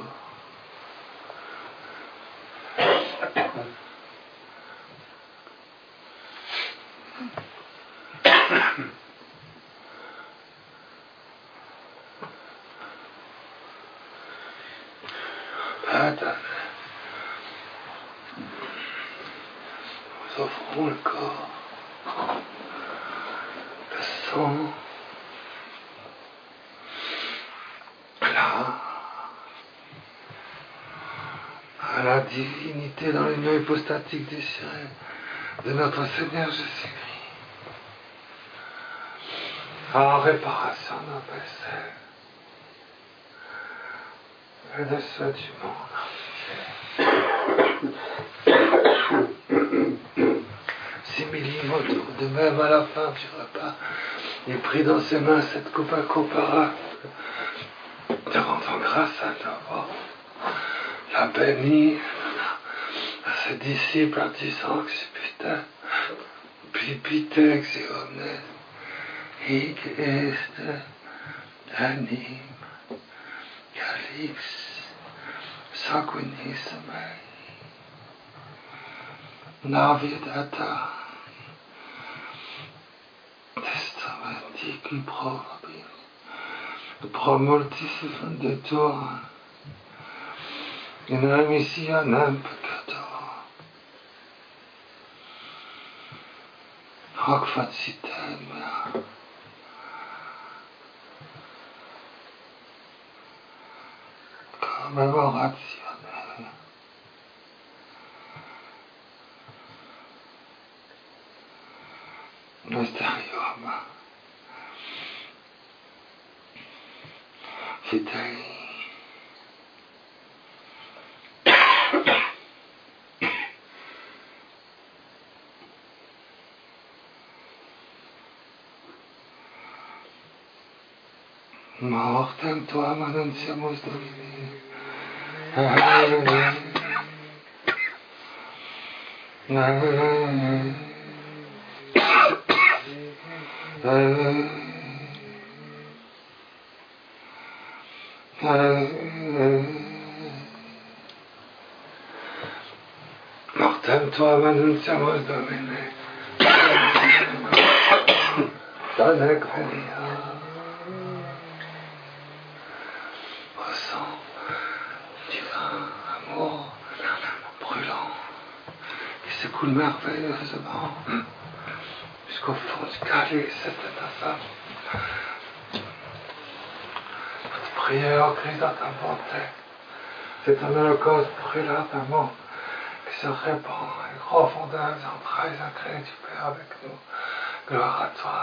Père, nous offrons le corps, le sang, à la divinité dans l'union hypostatique désirée de notre Seigneur Jésus-Christ, en réparation de nos péchés et de ceux du monde. Similimodo, de même à la fin du repas, il prit dans ses mains cette coupe incomparable, te rendant grâce à nouveau, la bénit à ses disciples en disant que c'est putain, pipite exiones, hic est anim, calix, sanguinis mei, navidata, testamenticum probabilis, pro mortis fundetur, in remissionem peccator, hoc facitem mea, commemoratione mysterium fidei. Mortem tuam annunciamus Domini. Alleluia. Alleluia. Alleluia. Alleluia. Mortem tuam annunciamus Domini. Dona gloria. S'écoule merveilleusement jusqu'au fond du calice de ta femme. Notre prière, Christ, dans ta bonté, c'est un holocauste brûlant ardemment qui se répand avec profondeur des entrailles incréées du Père avec nous. Gloire à toi.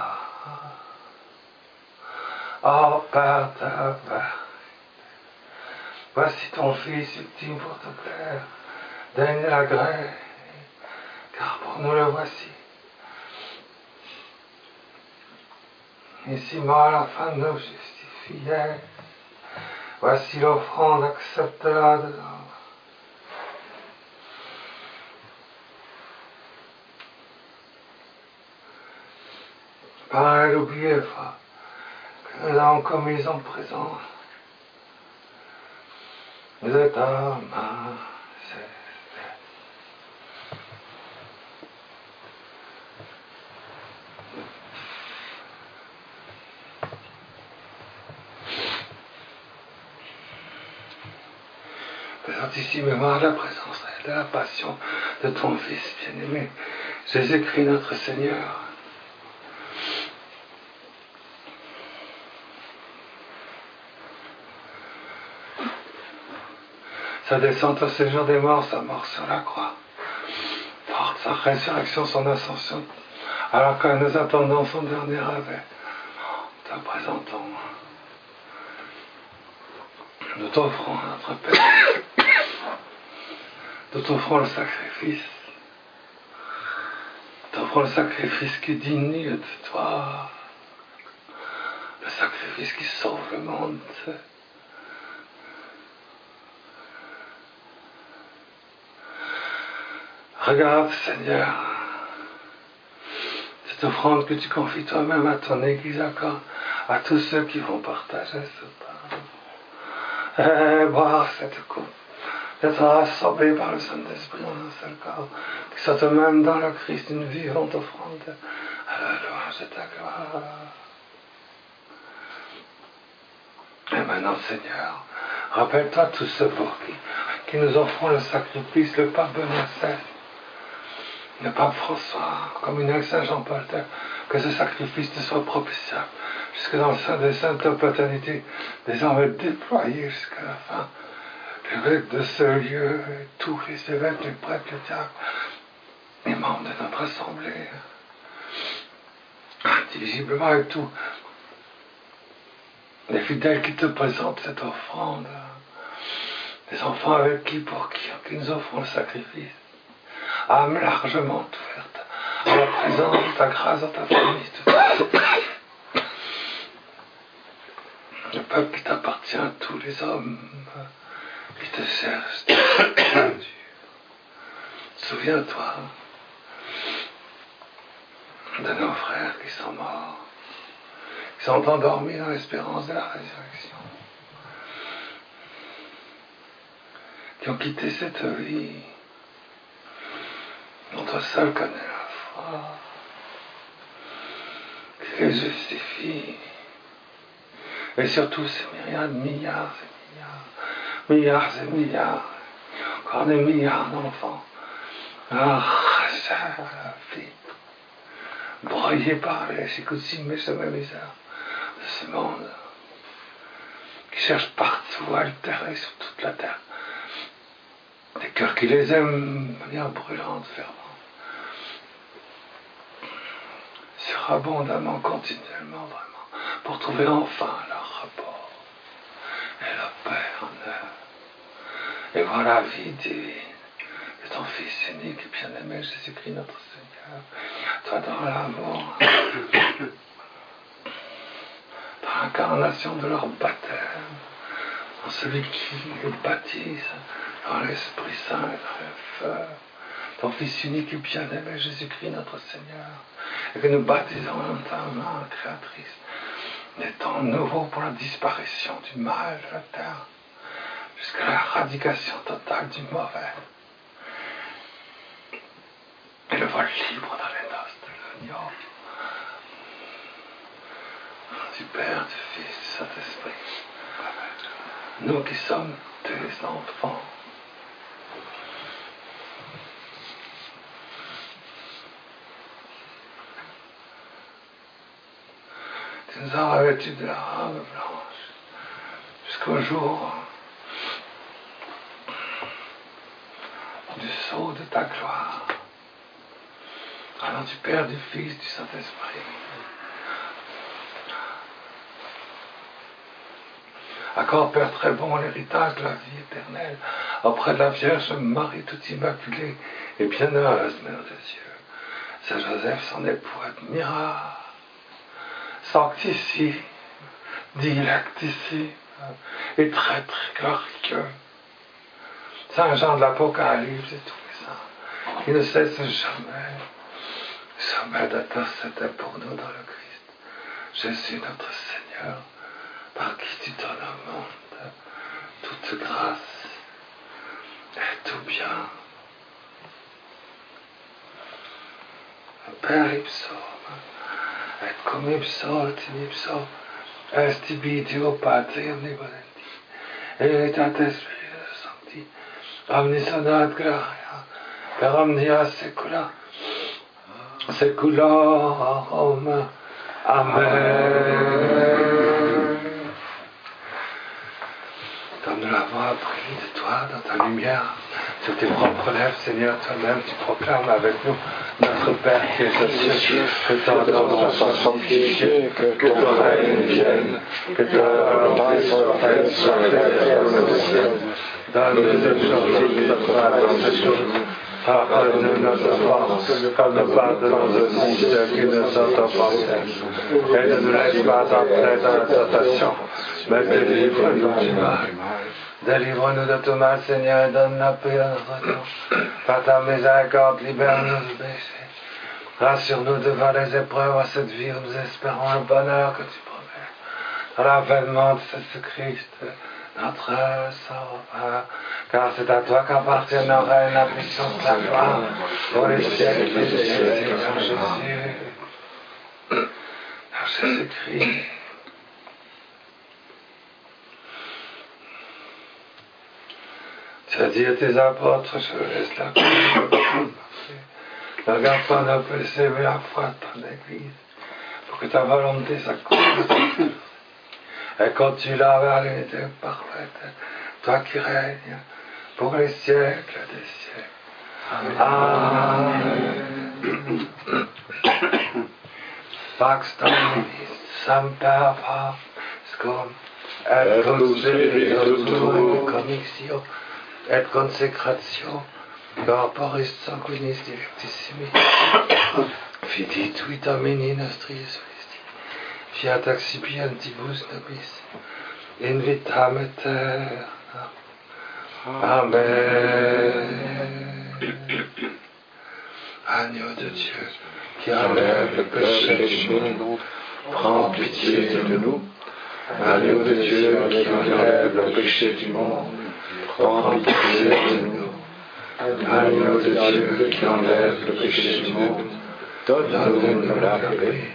Oh Père de la Père, voici ton Fils ultime pour te plaire. Daigne la grâce. Car pour nous le voici. Ici mort la fin de nous justifiés. Voici l'offrande, accepte-la de nous. Par l'oublier pas que nous avons commis en présent. Vous êtes à ma ici mémoire de la présence et de la passion de ton Fils bien-aimé, Jésus-Christ notre Seigneur. Sa descente au séjour des morts, sa mort sur la croix, porte sa résurrection, son ascension, alors que nous attendons son dernier arrêt. Te présentons nous t'offrons notre Père, nous t'offrons le sacrifice, nous t'offrons le sacrifice qui est digne de toi, le sacrifice qui sauve le monde. Regarde, Seigneur, cette offrande que tu confies toi-même à ton Église, encore à tous ceux qui vont partager ce pain. Et boire cette coupe, d'être rassemblés par le Saint-Esprit en un seul corps, qui soit eux-mêmes dans le Christ une vivante offrande à la louange de ta gloire. Et maintenant, Seigneur, rappelle-toi tous ceux pour qui, qui nous offront le sacrifice, le pape Benoît seize, le pape François, comme une Saint Jean-Paul, que ce sacrifice te soit propitiable jusque dans le sein des saintes paternité, désormais déployé jusqu'à la fin. L'évêque de ce lieu, et tous les évêques, les prêtres, les diacres, les membres de notre assemblée, indivisiblement avec tous les fidèles qui te présentent cette offrande, des enfants avec qui, pour qui, qui nous offront le sacrifice, âme largement ouverte à la présence de ta grâce dans ta famille, tout ça. Le peuple qui t'appartient, tous les hommes qui te cherchent, Dieu. Souviens-toi de nos frères qui sont morts, qui sont endormis dans l'espérance de la résurrection, qui ont quitté cette vie dont toi seul connais la foi, qui les justifie. Et surtout ces myriades, milliards et milliards, milliards et milliards, encore des milliards d'enfants, arrachés à la vie, broyés par les chicoutines, mais jamais misère de ce monde, qui cherchent partout à altérer sur toute la terre des cœurs qui les aiment de manière brûlante, fervente, surabondamment, continuellement, vraiment, pour trouver enfin leur rapport et la paix en eux. Et voilà la vie divine de ton Fils unique et bien-aimé Jésus-Christ notre Seigneur, toi dans l'amour, dans l'incarnation de leur baptême, dans celui qui les baptise dans l'Esprit Saint et dans le feu, ton Fils unique et bien-aimé Jésus-Christ notre Seigneur, et que nous baptisons dans ta main créatrice des temps nouveaux pour la disparition du mal de la terre, jusqu'à l'éradication totale du mauvais, et le vol libre dans les noces de l'agneau, du Père, du Fils, du Saint-Esprit. Nous qui sommes tes enfants, tu nous as revêtus de la robe blanche jusqu'au jour du sceau de ta gloire. Au nom du Père, du Fils, du Saint-Esprit. Accorde, Père très bon, l'héritage de la vie éternelle auprès de la Vierge Marie toute immaculée et bienheureuse Mère de Dieu. Saint Joseph, son époux admirable, sanctifié, dilectissime et très très glorieux. Saint Jean de l'Apocalypse et tous les saints, qui ne cessent jamais, jamais d'intercéder pour nous dans le Christ. Jésus notre Seigneur, par qui tu donnes au monde toute grâce et tout bien. Père ipsum, et cum ipso, in ipso, est tibi Deo Patri omnipotenti, Trinitate Spiritus Sancti, omnis honor et gloria, per omnia saecula, saeculorum. Amen. Comme nous l'avons appris de toi dans ta lumière, Sous tes propres lèvres, Seigneur, toi-même, tu proclames avec nous notre Père qui est aux cieux, que ton nom soit sanctifié, que ton règne vienne, que ta volonté soit faite sur la terre comme au ciel. Donne-nous aujourd'hui notre pain de ce jour. Pardonne-nous nos offenses, comme nous pardonnons aussi ceux qui nous ont offensés. Et ne nous laisse pas entrer dans la tentation, mais délivre-nous du mal. Délivre-nous de tout mal, Seigneur, et donne la paix à notre temps. Par ta miséricorde, libère-nous du péché. Rassure-nous devant les épreuves à cette vie où nous espérons le bonheur que tu promets. Dans l'avènement de Jésus-Christ, notre Sauveur. Car c'est à toi qu'appartiennent le règne, la puissance, la gloire, pour les siècles des siècles, Seigneur Jésus. Par Jésus-Christ. Tu as dit à tes apôtres, je laisse la paix. Ne regarde pas nos péchés, mais la foi de ton Église, pour que ta volonté s'accomplisse. Et continue là vers l'unité parfaite, toi qui règnes pour les siècles des siècles. Amen. Pax Dominis, semper Pascum, et conspiritus tuum commixio, et consecratio, corporis sanguinis directissimi, fidit vitamini nostri Jesu Christi, fiat accipientibus nobis, in vitam aeterna. Amen. Agneau de Dieu, qui enlève le péché du monde, prends pitié de nous. Agneau de Dieu, qui enlève le péché du monde, prends pitié de nous. Agneau de Dieu, qui enlève le péché du monde, donne-nous la paix.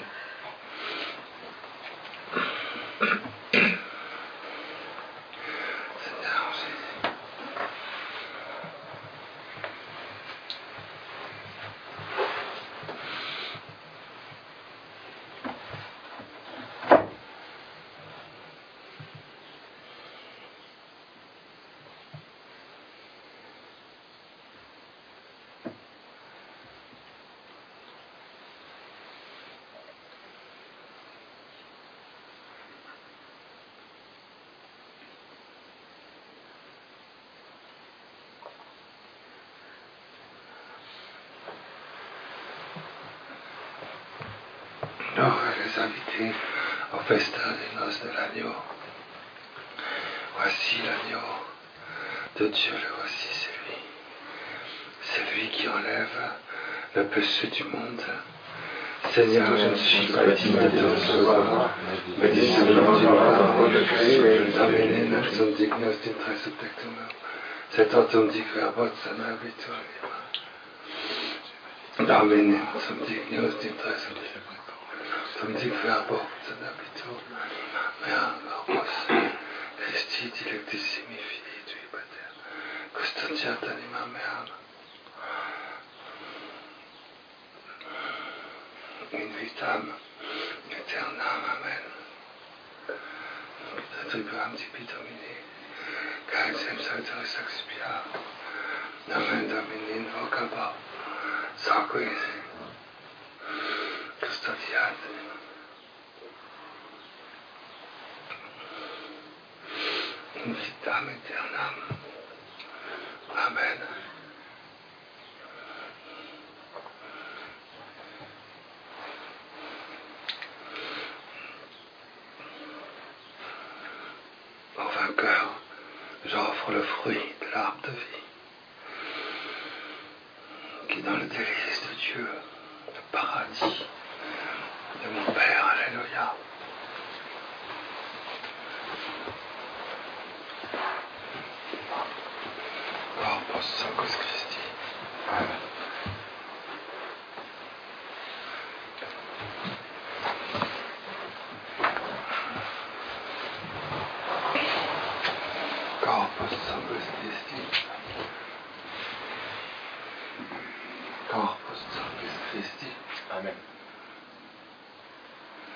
Les invités au festin des noces de l'agneau. Voici l'agneau de Dieu, le voici, c'est lui. C'est lui qui enlève le péché du monde. Seigneur, je ne suis pas digne de te recevoir, mais dis simplement du nom de Christ, Domine, non sum dignos d'intra subtectum meum, sed autum dic verbot sanabitur anima. Domine, non sum dignos d'intra subtectum meum. Tum dic verbum sanabitur anima mea corpus Christi dilectissimi filii tui pater, custodiat anima mea in vitam aeternam. Amen. Tribuam tibi Domini, caelum salutaris expia. Amen. Domini invocabo, sanguis custodiat in vitam aeternam. Amen. Au vainqueur, j'offre le fruit de l'arbre de vie, qui dans le délice de Dieu, le paradis de mon Père. Alléluia. Corpus Sanctus Christi. Amen. Corpus Sanctus Christi. Corpus Sanctus Christi. Amen.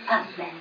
Amen.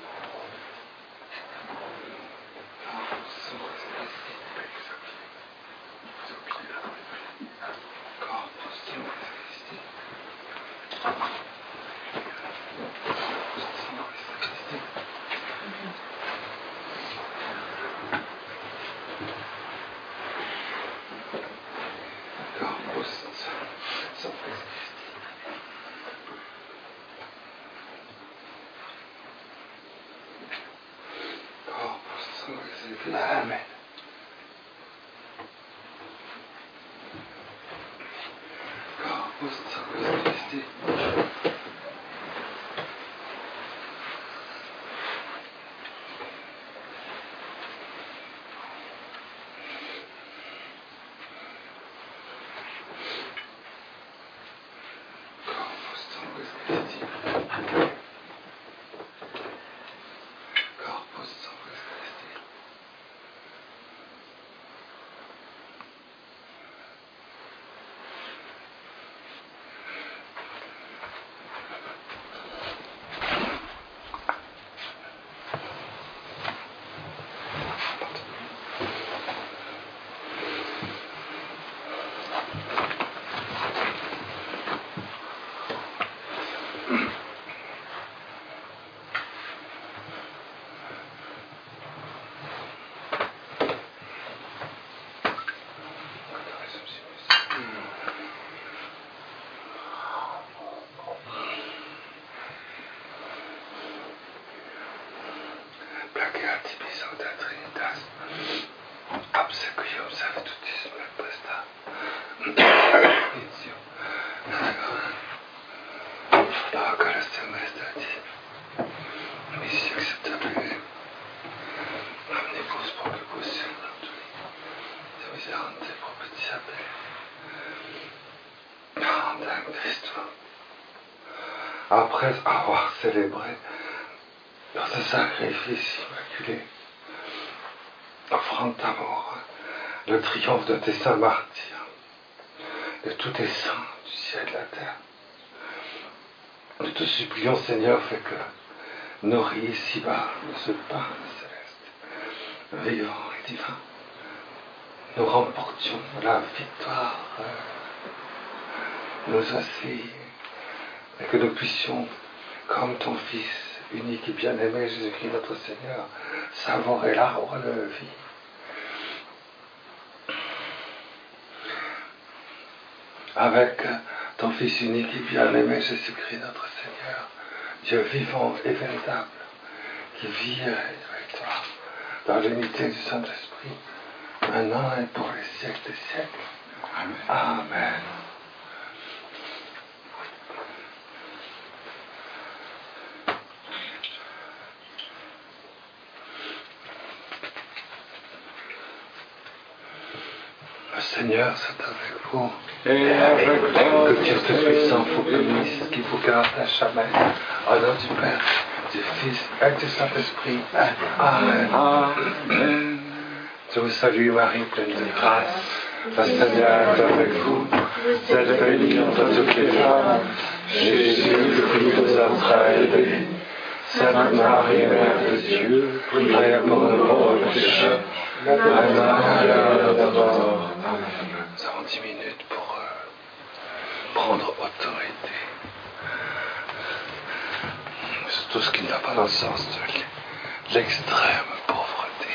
Amen. Placati bisogna Trinitas, obsequium servitutis me presta. Inizio. Paracale semestati. Missi acceptabile. Omnibus probibus sembratuli. De miserante propitiabile. Parentème Christo. Après avoir célébré dans ce sacrifice immaculé, offrande d'amour, le triomphe de tes saints martyrs, de tous tes saints du ciel et de la terre. Nous te supplions, Seigneur, fais que, nourris ici-bas de ce pain céleste, vivant et divin, nous remportions la victoire, nous aussi, et que nous puissions, comme ton Fils, unique et bien-aimé Jésus-Christ notre Seigneur, savourer l'arbre de la vie. Avec ton Fils unique et bien-aimé Jésus-Christ notre Seigneur, Dieu vivant et véritable, qui vit avec toi dans l'unité du Saint-Esprit, maintenant et pour les siècles des siècles. Amen. Amen. Le Seigneur, c'est avec vous. Et avec toi. Que Dieu Tout-Puissant vous bénisse, qui vous garde à jamais. Au nom du Père, du Fils et du Saint-Esprit. Amen. Amen. Je vous salue, Marie, pleine de grâce. Le Seigneur est avec vous. Vous êtes bénie entre toutes les femmes. Jésus, le fruit de vos entrailles, est béni. Sainte Marie, Mère de Dieu, priez pour nous pauvres pécheurs, maintenant et à l'heure de notre mort. Amen. Nous avons dix minutes pour euh, prendre autorité sur tout ce qui ne va pas dans le sens de l'extrême pauvreté.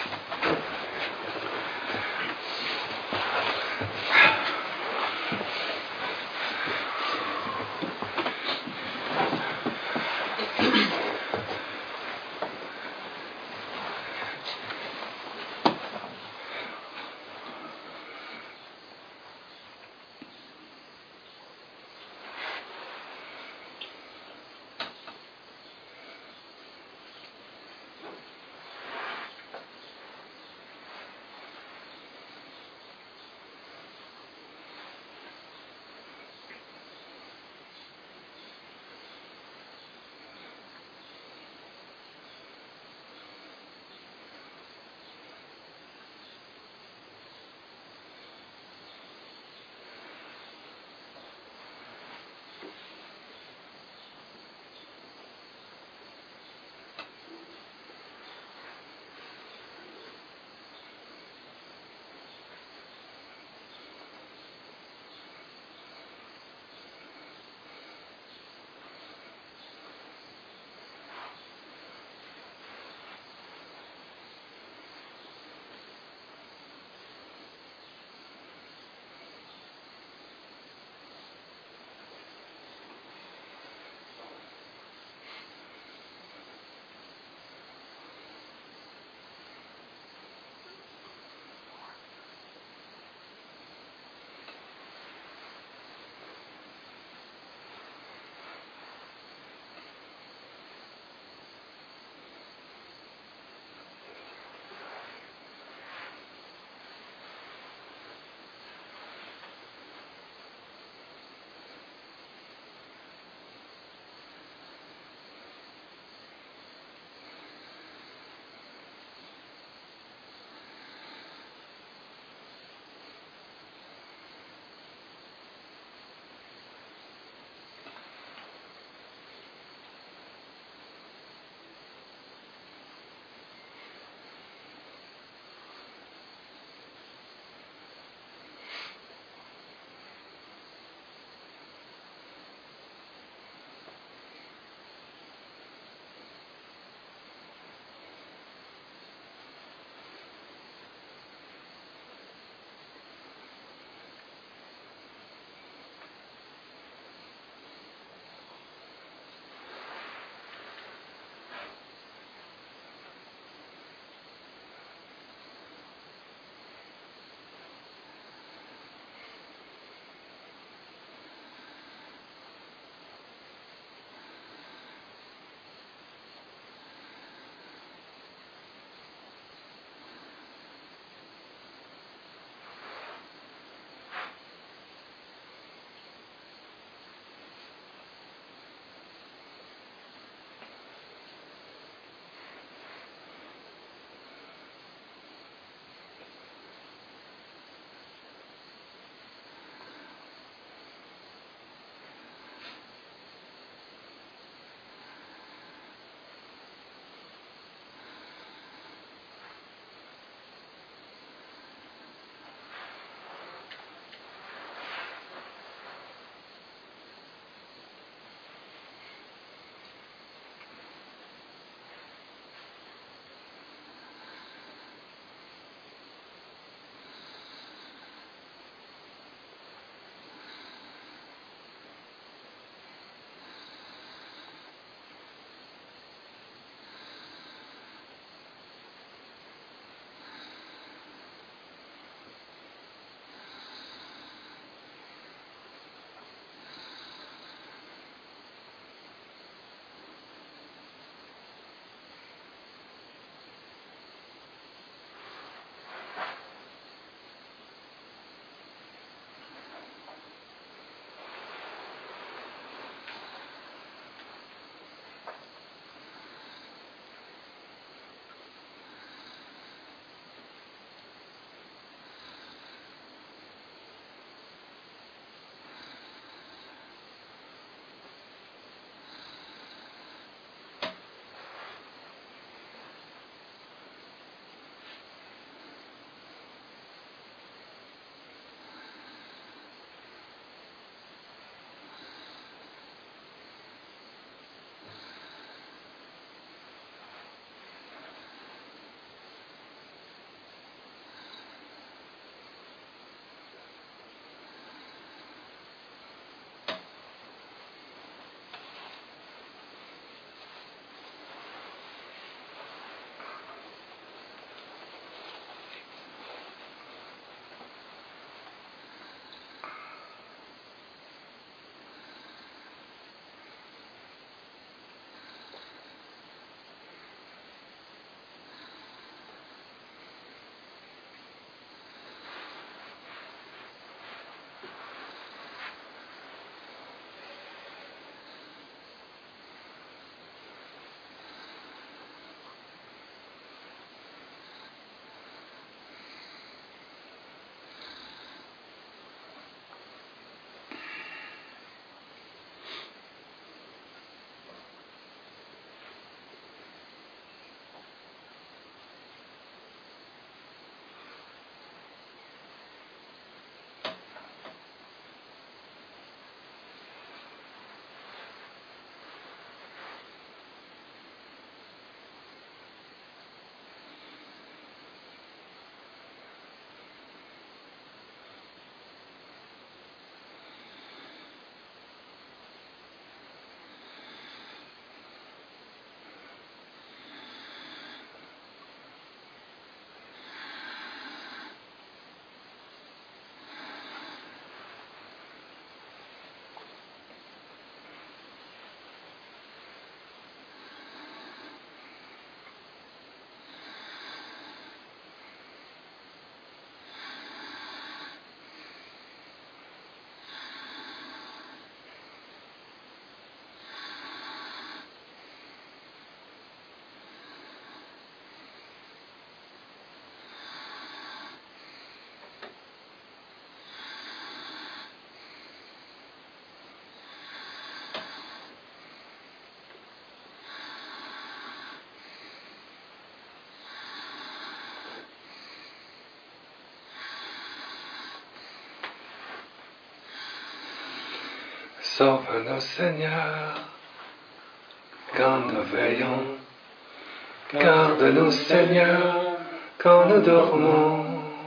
Sauve-nous, Seigneur, quand nous veillons. Garde-nous, Seigneur, quand nous dormons.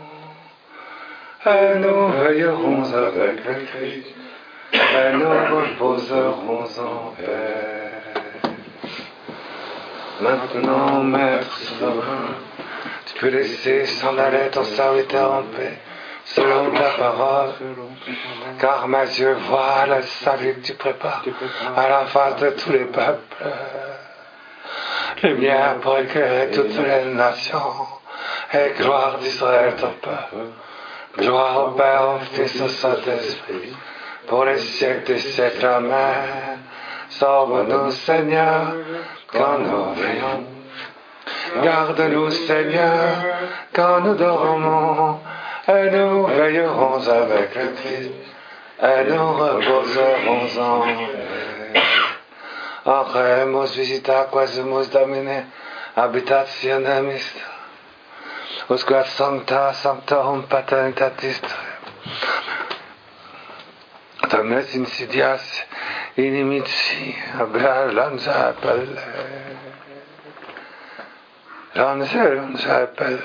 Et nous veillerons avec le Christ, et nous reposerons en paix. Maintenant, Maître souverain, tu peux laisser s'en aller ton serviteur en paix, selon ta parole, car mes yeux voient le salut que tu prépares à la face de tous les peuples. Lumière pour éclairer toutes les nations, et gloire d'Israël ton peuple. Gloire au Père, au Fils, au Saint-Esprit, pour les siècles des siècles. Amen. Sauve-nous, Seigneur, quand nous veillons. Garde-nous, Seigneur, quand nous dormons. Et nous veillerons avec le Christ, et nous reposerons en paix. Oremus visita quasimus Domine, habitationem est. Usque sancta sanctorum paternitatis Domnes insidias inimici abia lanza appelle. Lanza lanza appelle.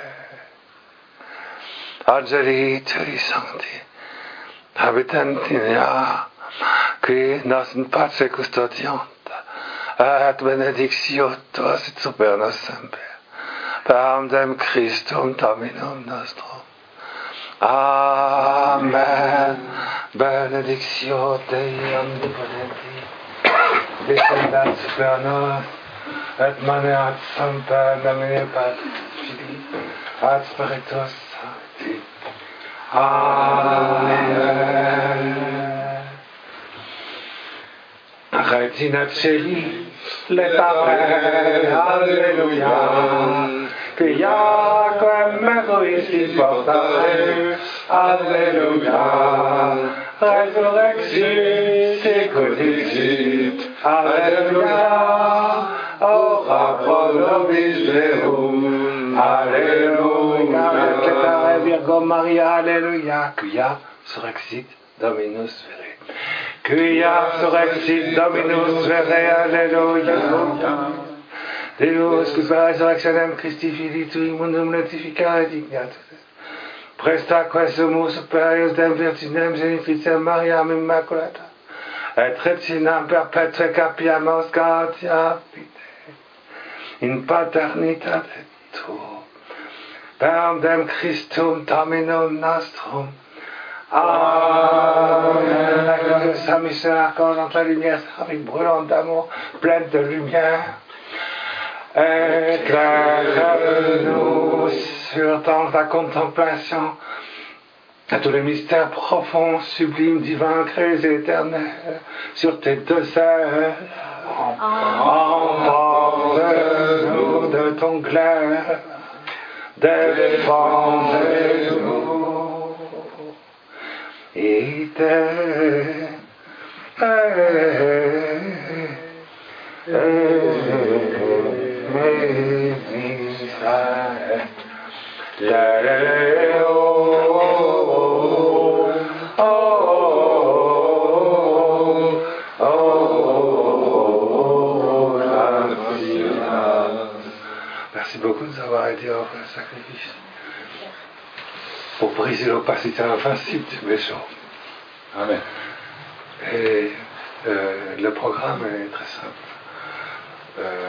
Angeli tui sancti habitantinia qui nos in pace custodiant et benedictio tua sit super nos semper. Panem Christum Dominum nostrum. Amen. Benedictio Dei omnipotenti, descendat super nos, et maneat semper Domini Patris Filii, et Spiritus Sancti. Amen. Regina Celi, letare, alleluia. Que Jacob egoïsti portare, alléluia. Resurrexit, codicit, alléluia. Ora pro nobis Deum, alléluia. Letare Virgo Maria, alléluia. Quia surrexit Dominus vere. Quia surrexit Dominus vere, alléluia. Deus, qui per resurrectionem Christi Filii tui mundum notificare dignatus. Presta quesumus superius dem virginem genitricem Mariam Immaculata, et retinam perpetua capiamus garantia fide, in paternitate tuo, per dem Christum Dominum nostrum. Amen. La gloire de Saint Michel Archange entre la lumière avec brûlante d'amour, pleine de lumière. Éclaire-nous sur dans ta contemplation à tous les mystères profonds, sublimes, divins, créés et éternels, sur tes deux ailes. Emporte-nous de ton clair, défendez-nous. Et merci beaucoup de nous avoir aidés à offrir le sacrifice pour briser l'opacité invincible du méchant. Amen. Et euh, le programme est très simple. Euh,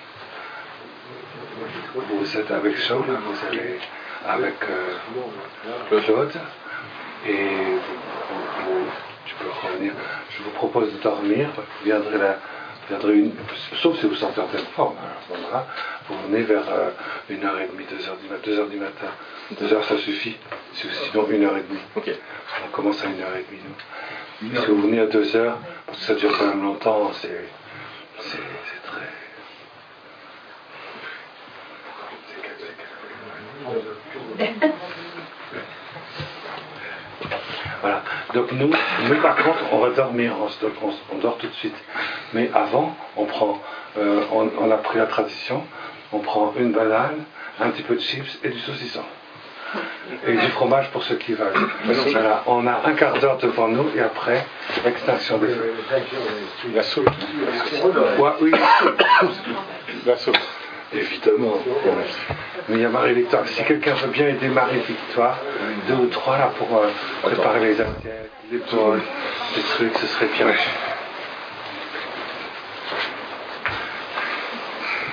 vous êtes avec Saul, vous allez avec euh, Claude, et vous, vous, tu peux revenir. Je vous propose de dormir, vous viendrez là, vous viendrez une, sauf si vous sortez en pleine forme, hein, à ce moment-là, vous venez vers euh, une heure et demie, deux heures du matin, deux heures du matin, deux heures ça suffit, sinon une heure et demie. Okay. On commence à une heure et demie, nous. Parce que vous venez à deux heures, parce que ça dure quand même longtemps, c'est, c'est, c'est très. Voilà. Donc nous, nous par contre, on va dormir, on, se, on, on dort tout de suite. Mais avant, on prend, euh, on, on a pris la tradition, on prend une banane, un petit peu de chips et du saucisson. Et du fromage pour ceux qui veulent. Voilà, on a un quart d'heure devant nous et après, extinction des feux. La soupe. Ouais, oui, La soupe. évidemment. Mais il y a Marie-Victoire. Si quelqu'un veut bien aider Marie-Victoire, deux ou trois là pour euh, préparer les assiettes, les bols, les trucs, ce serait bien.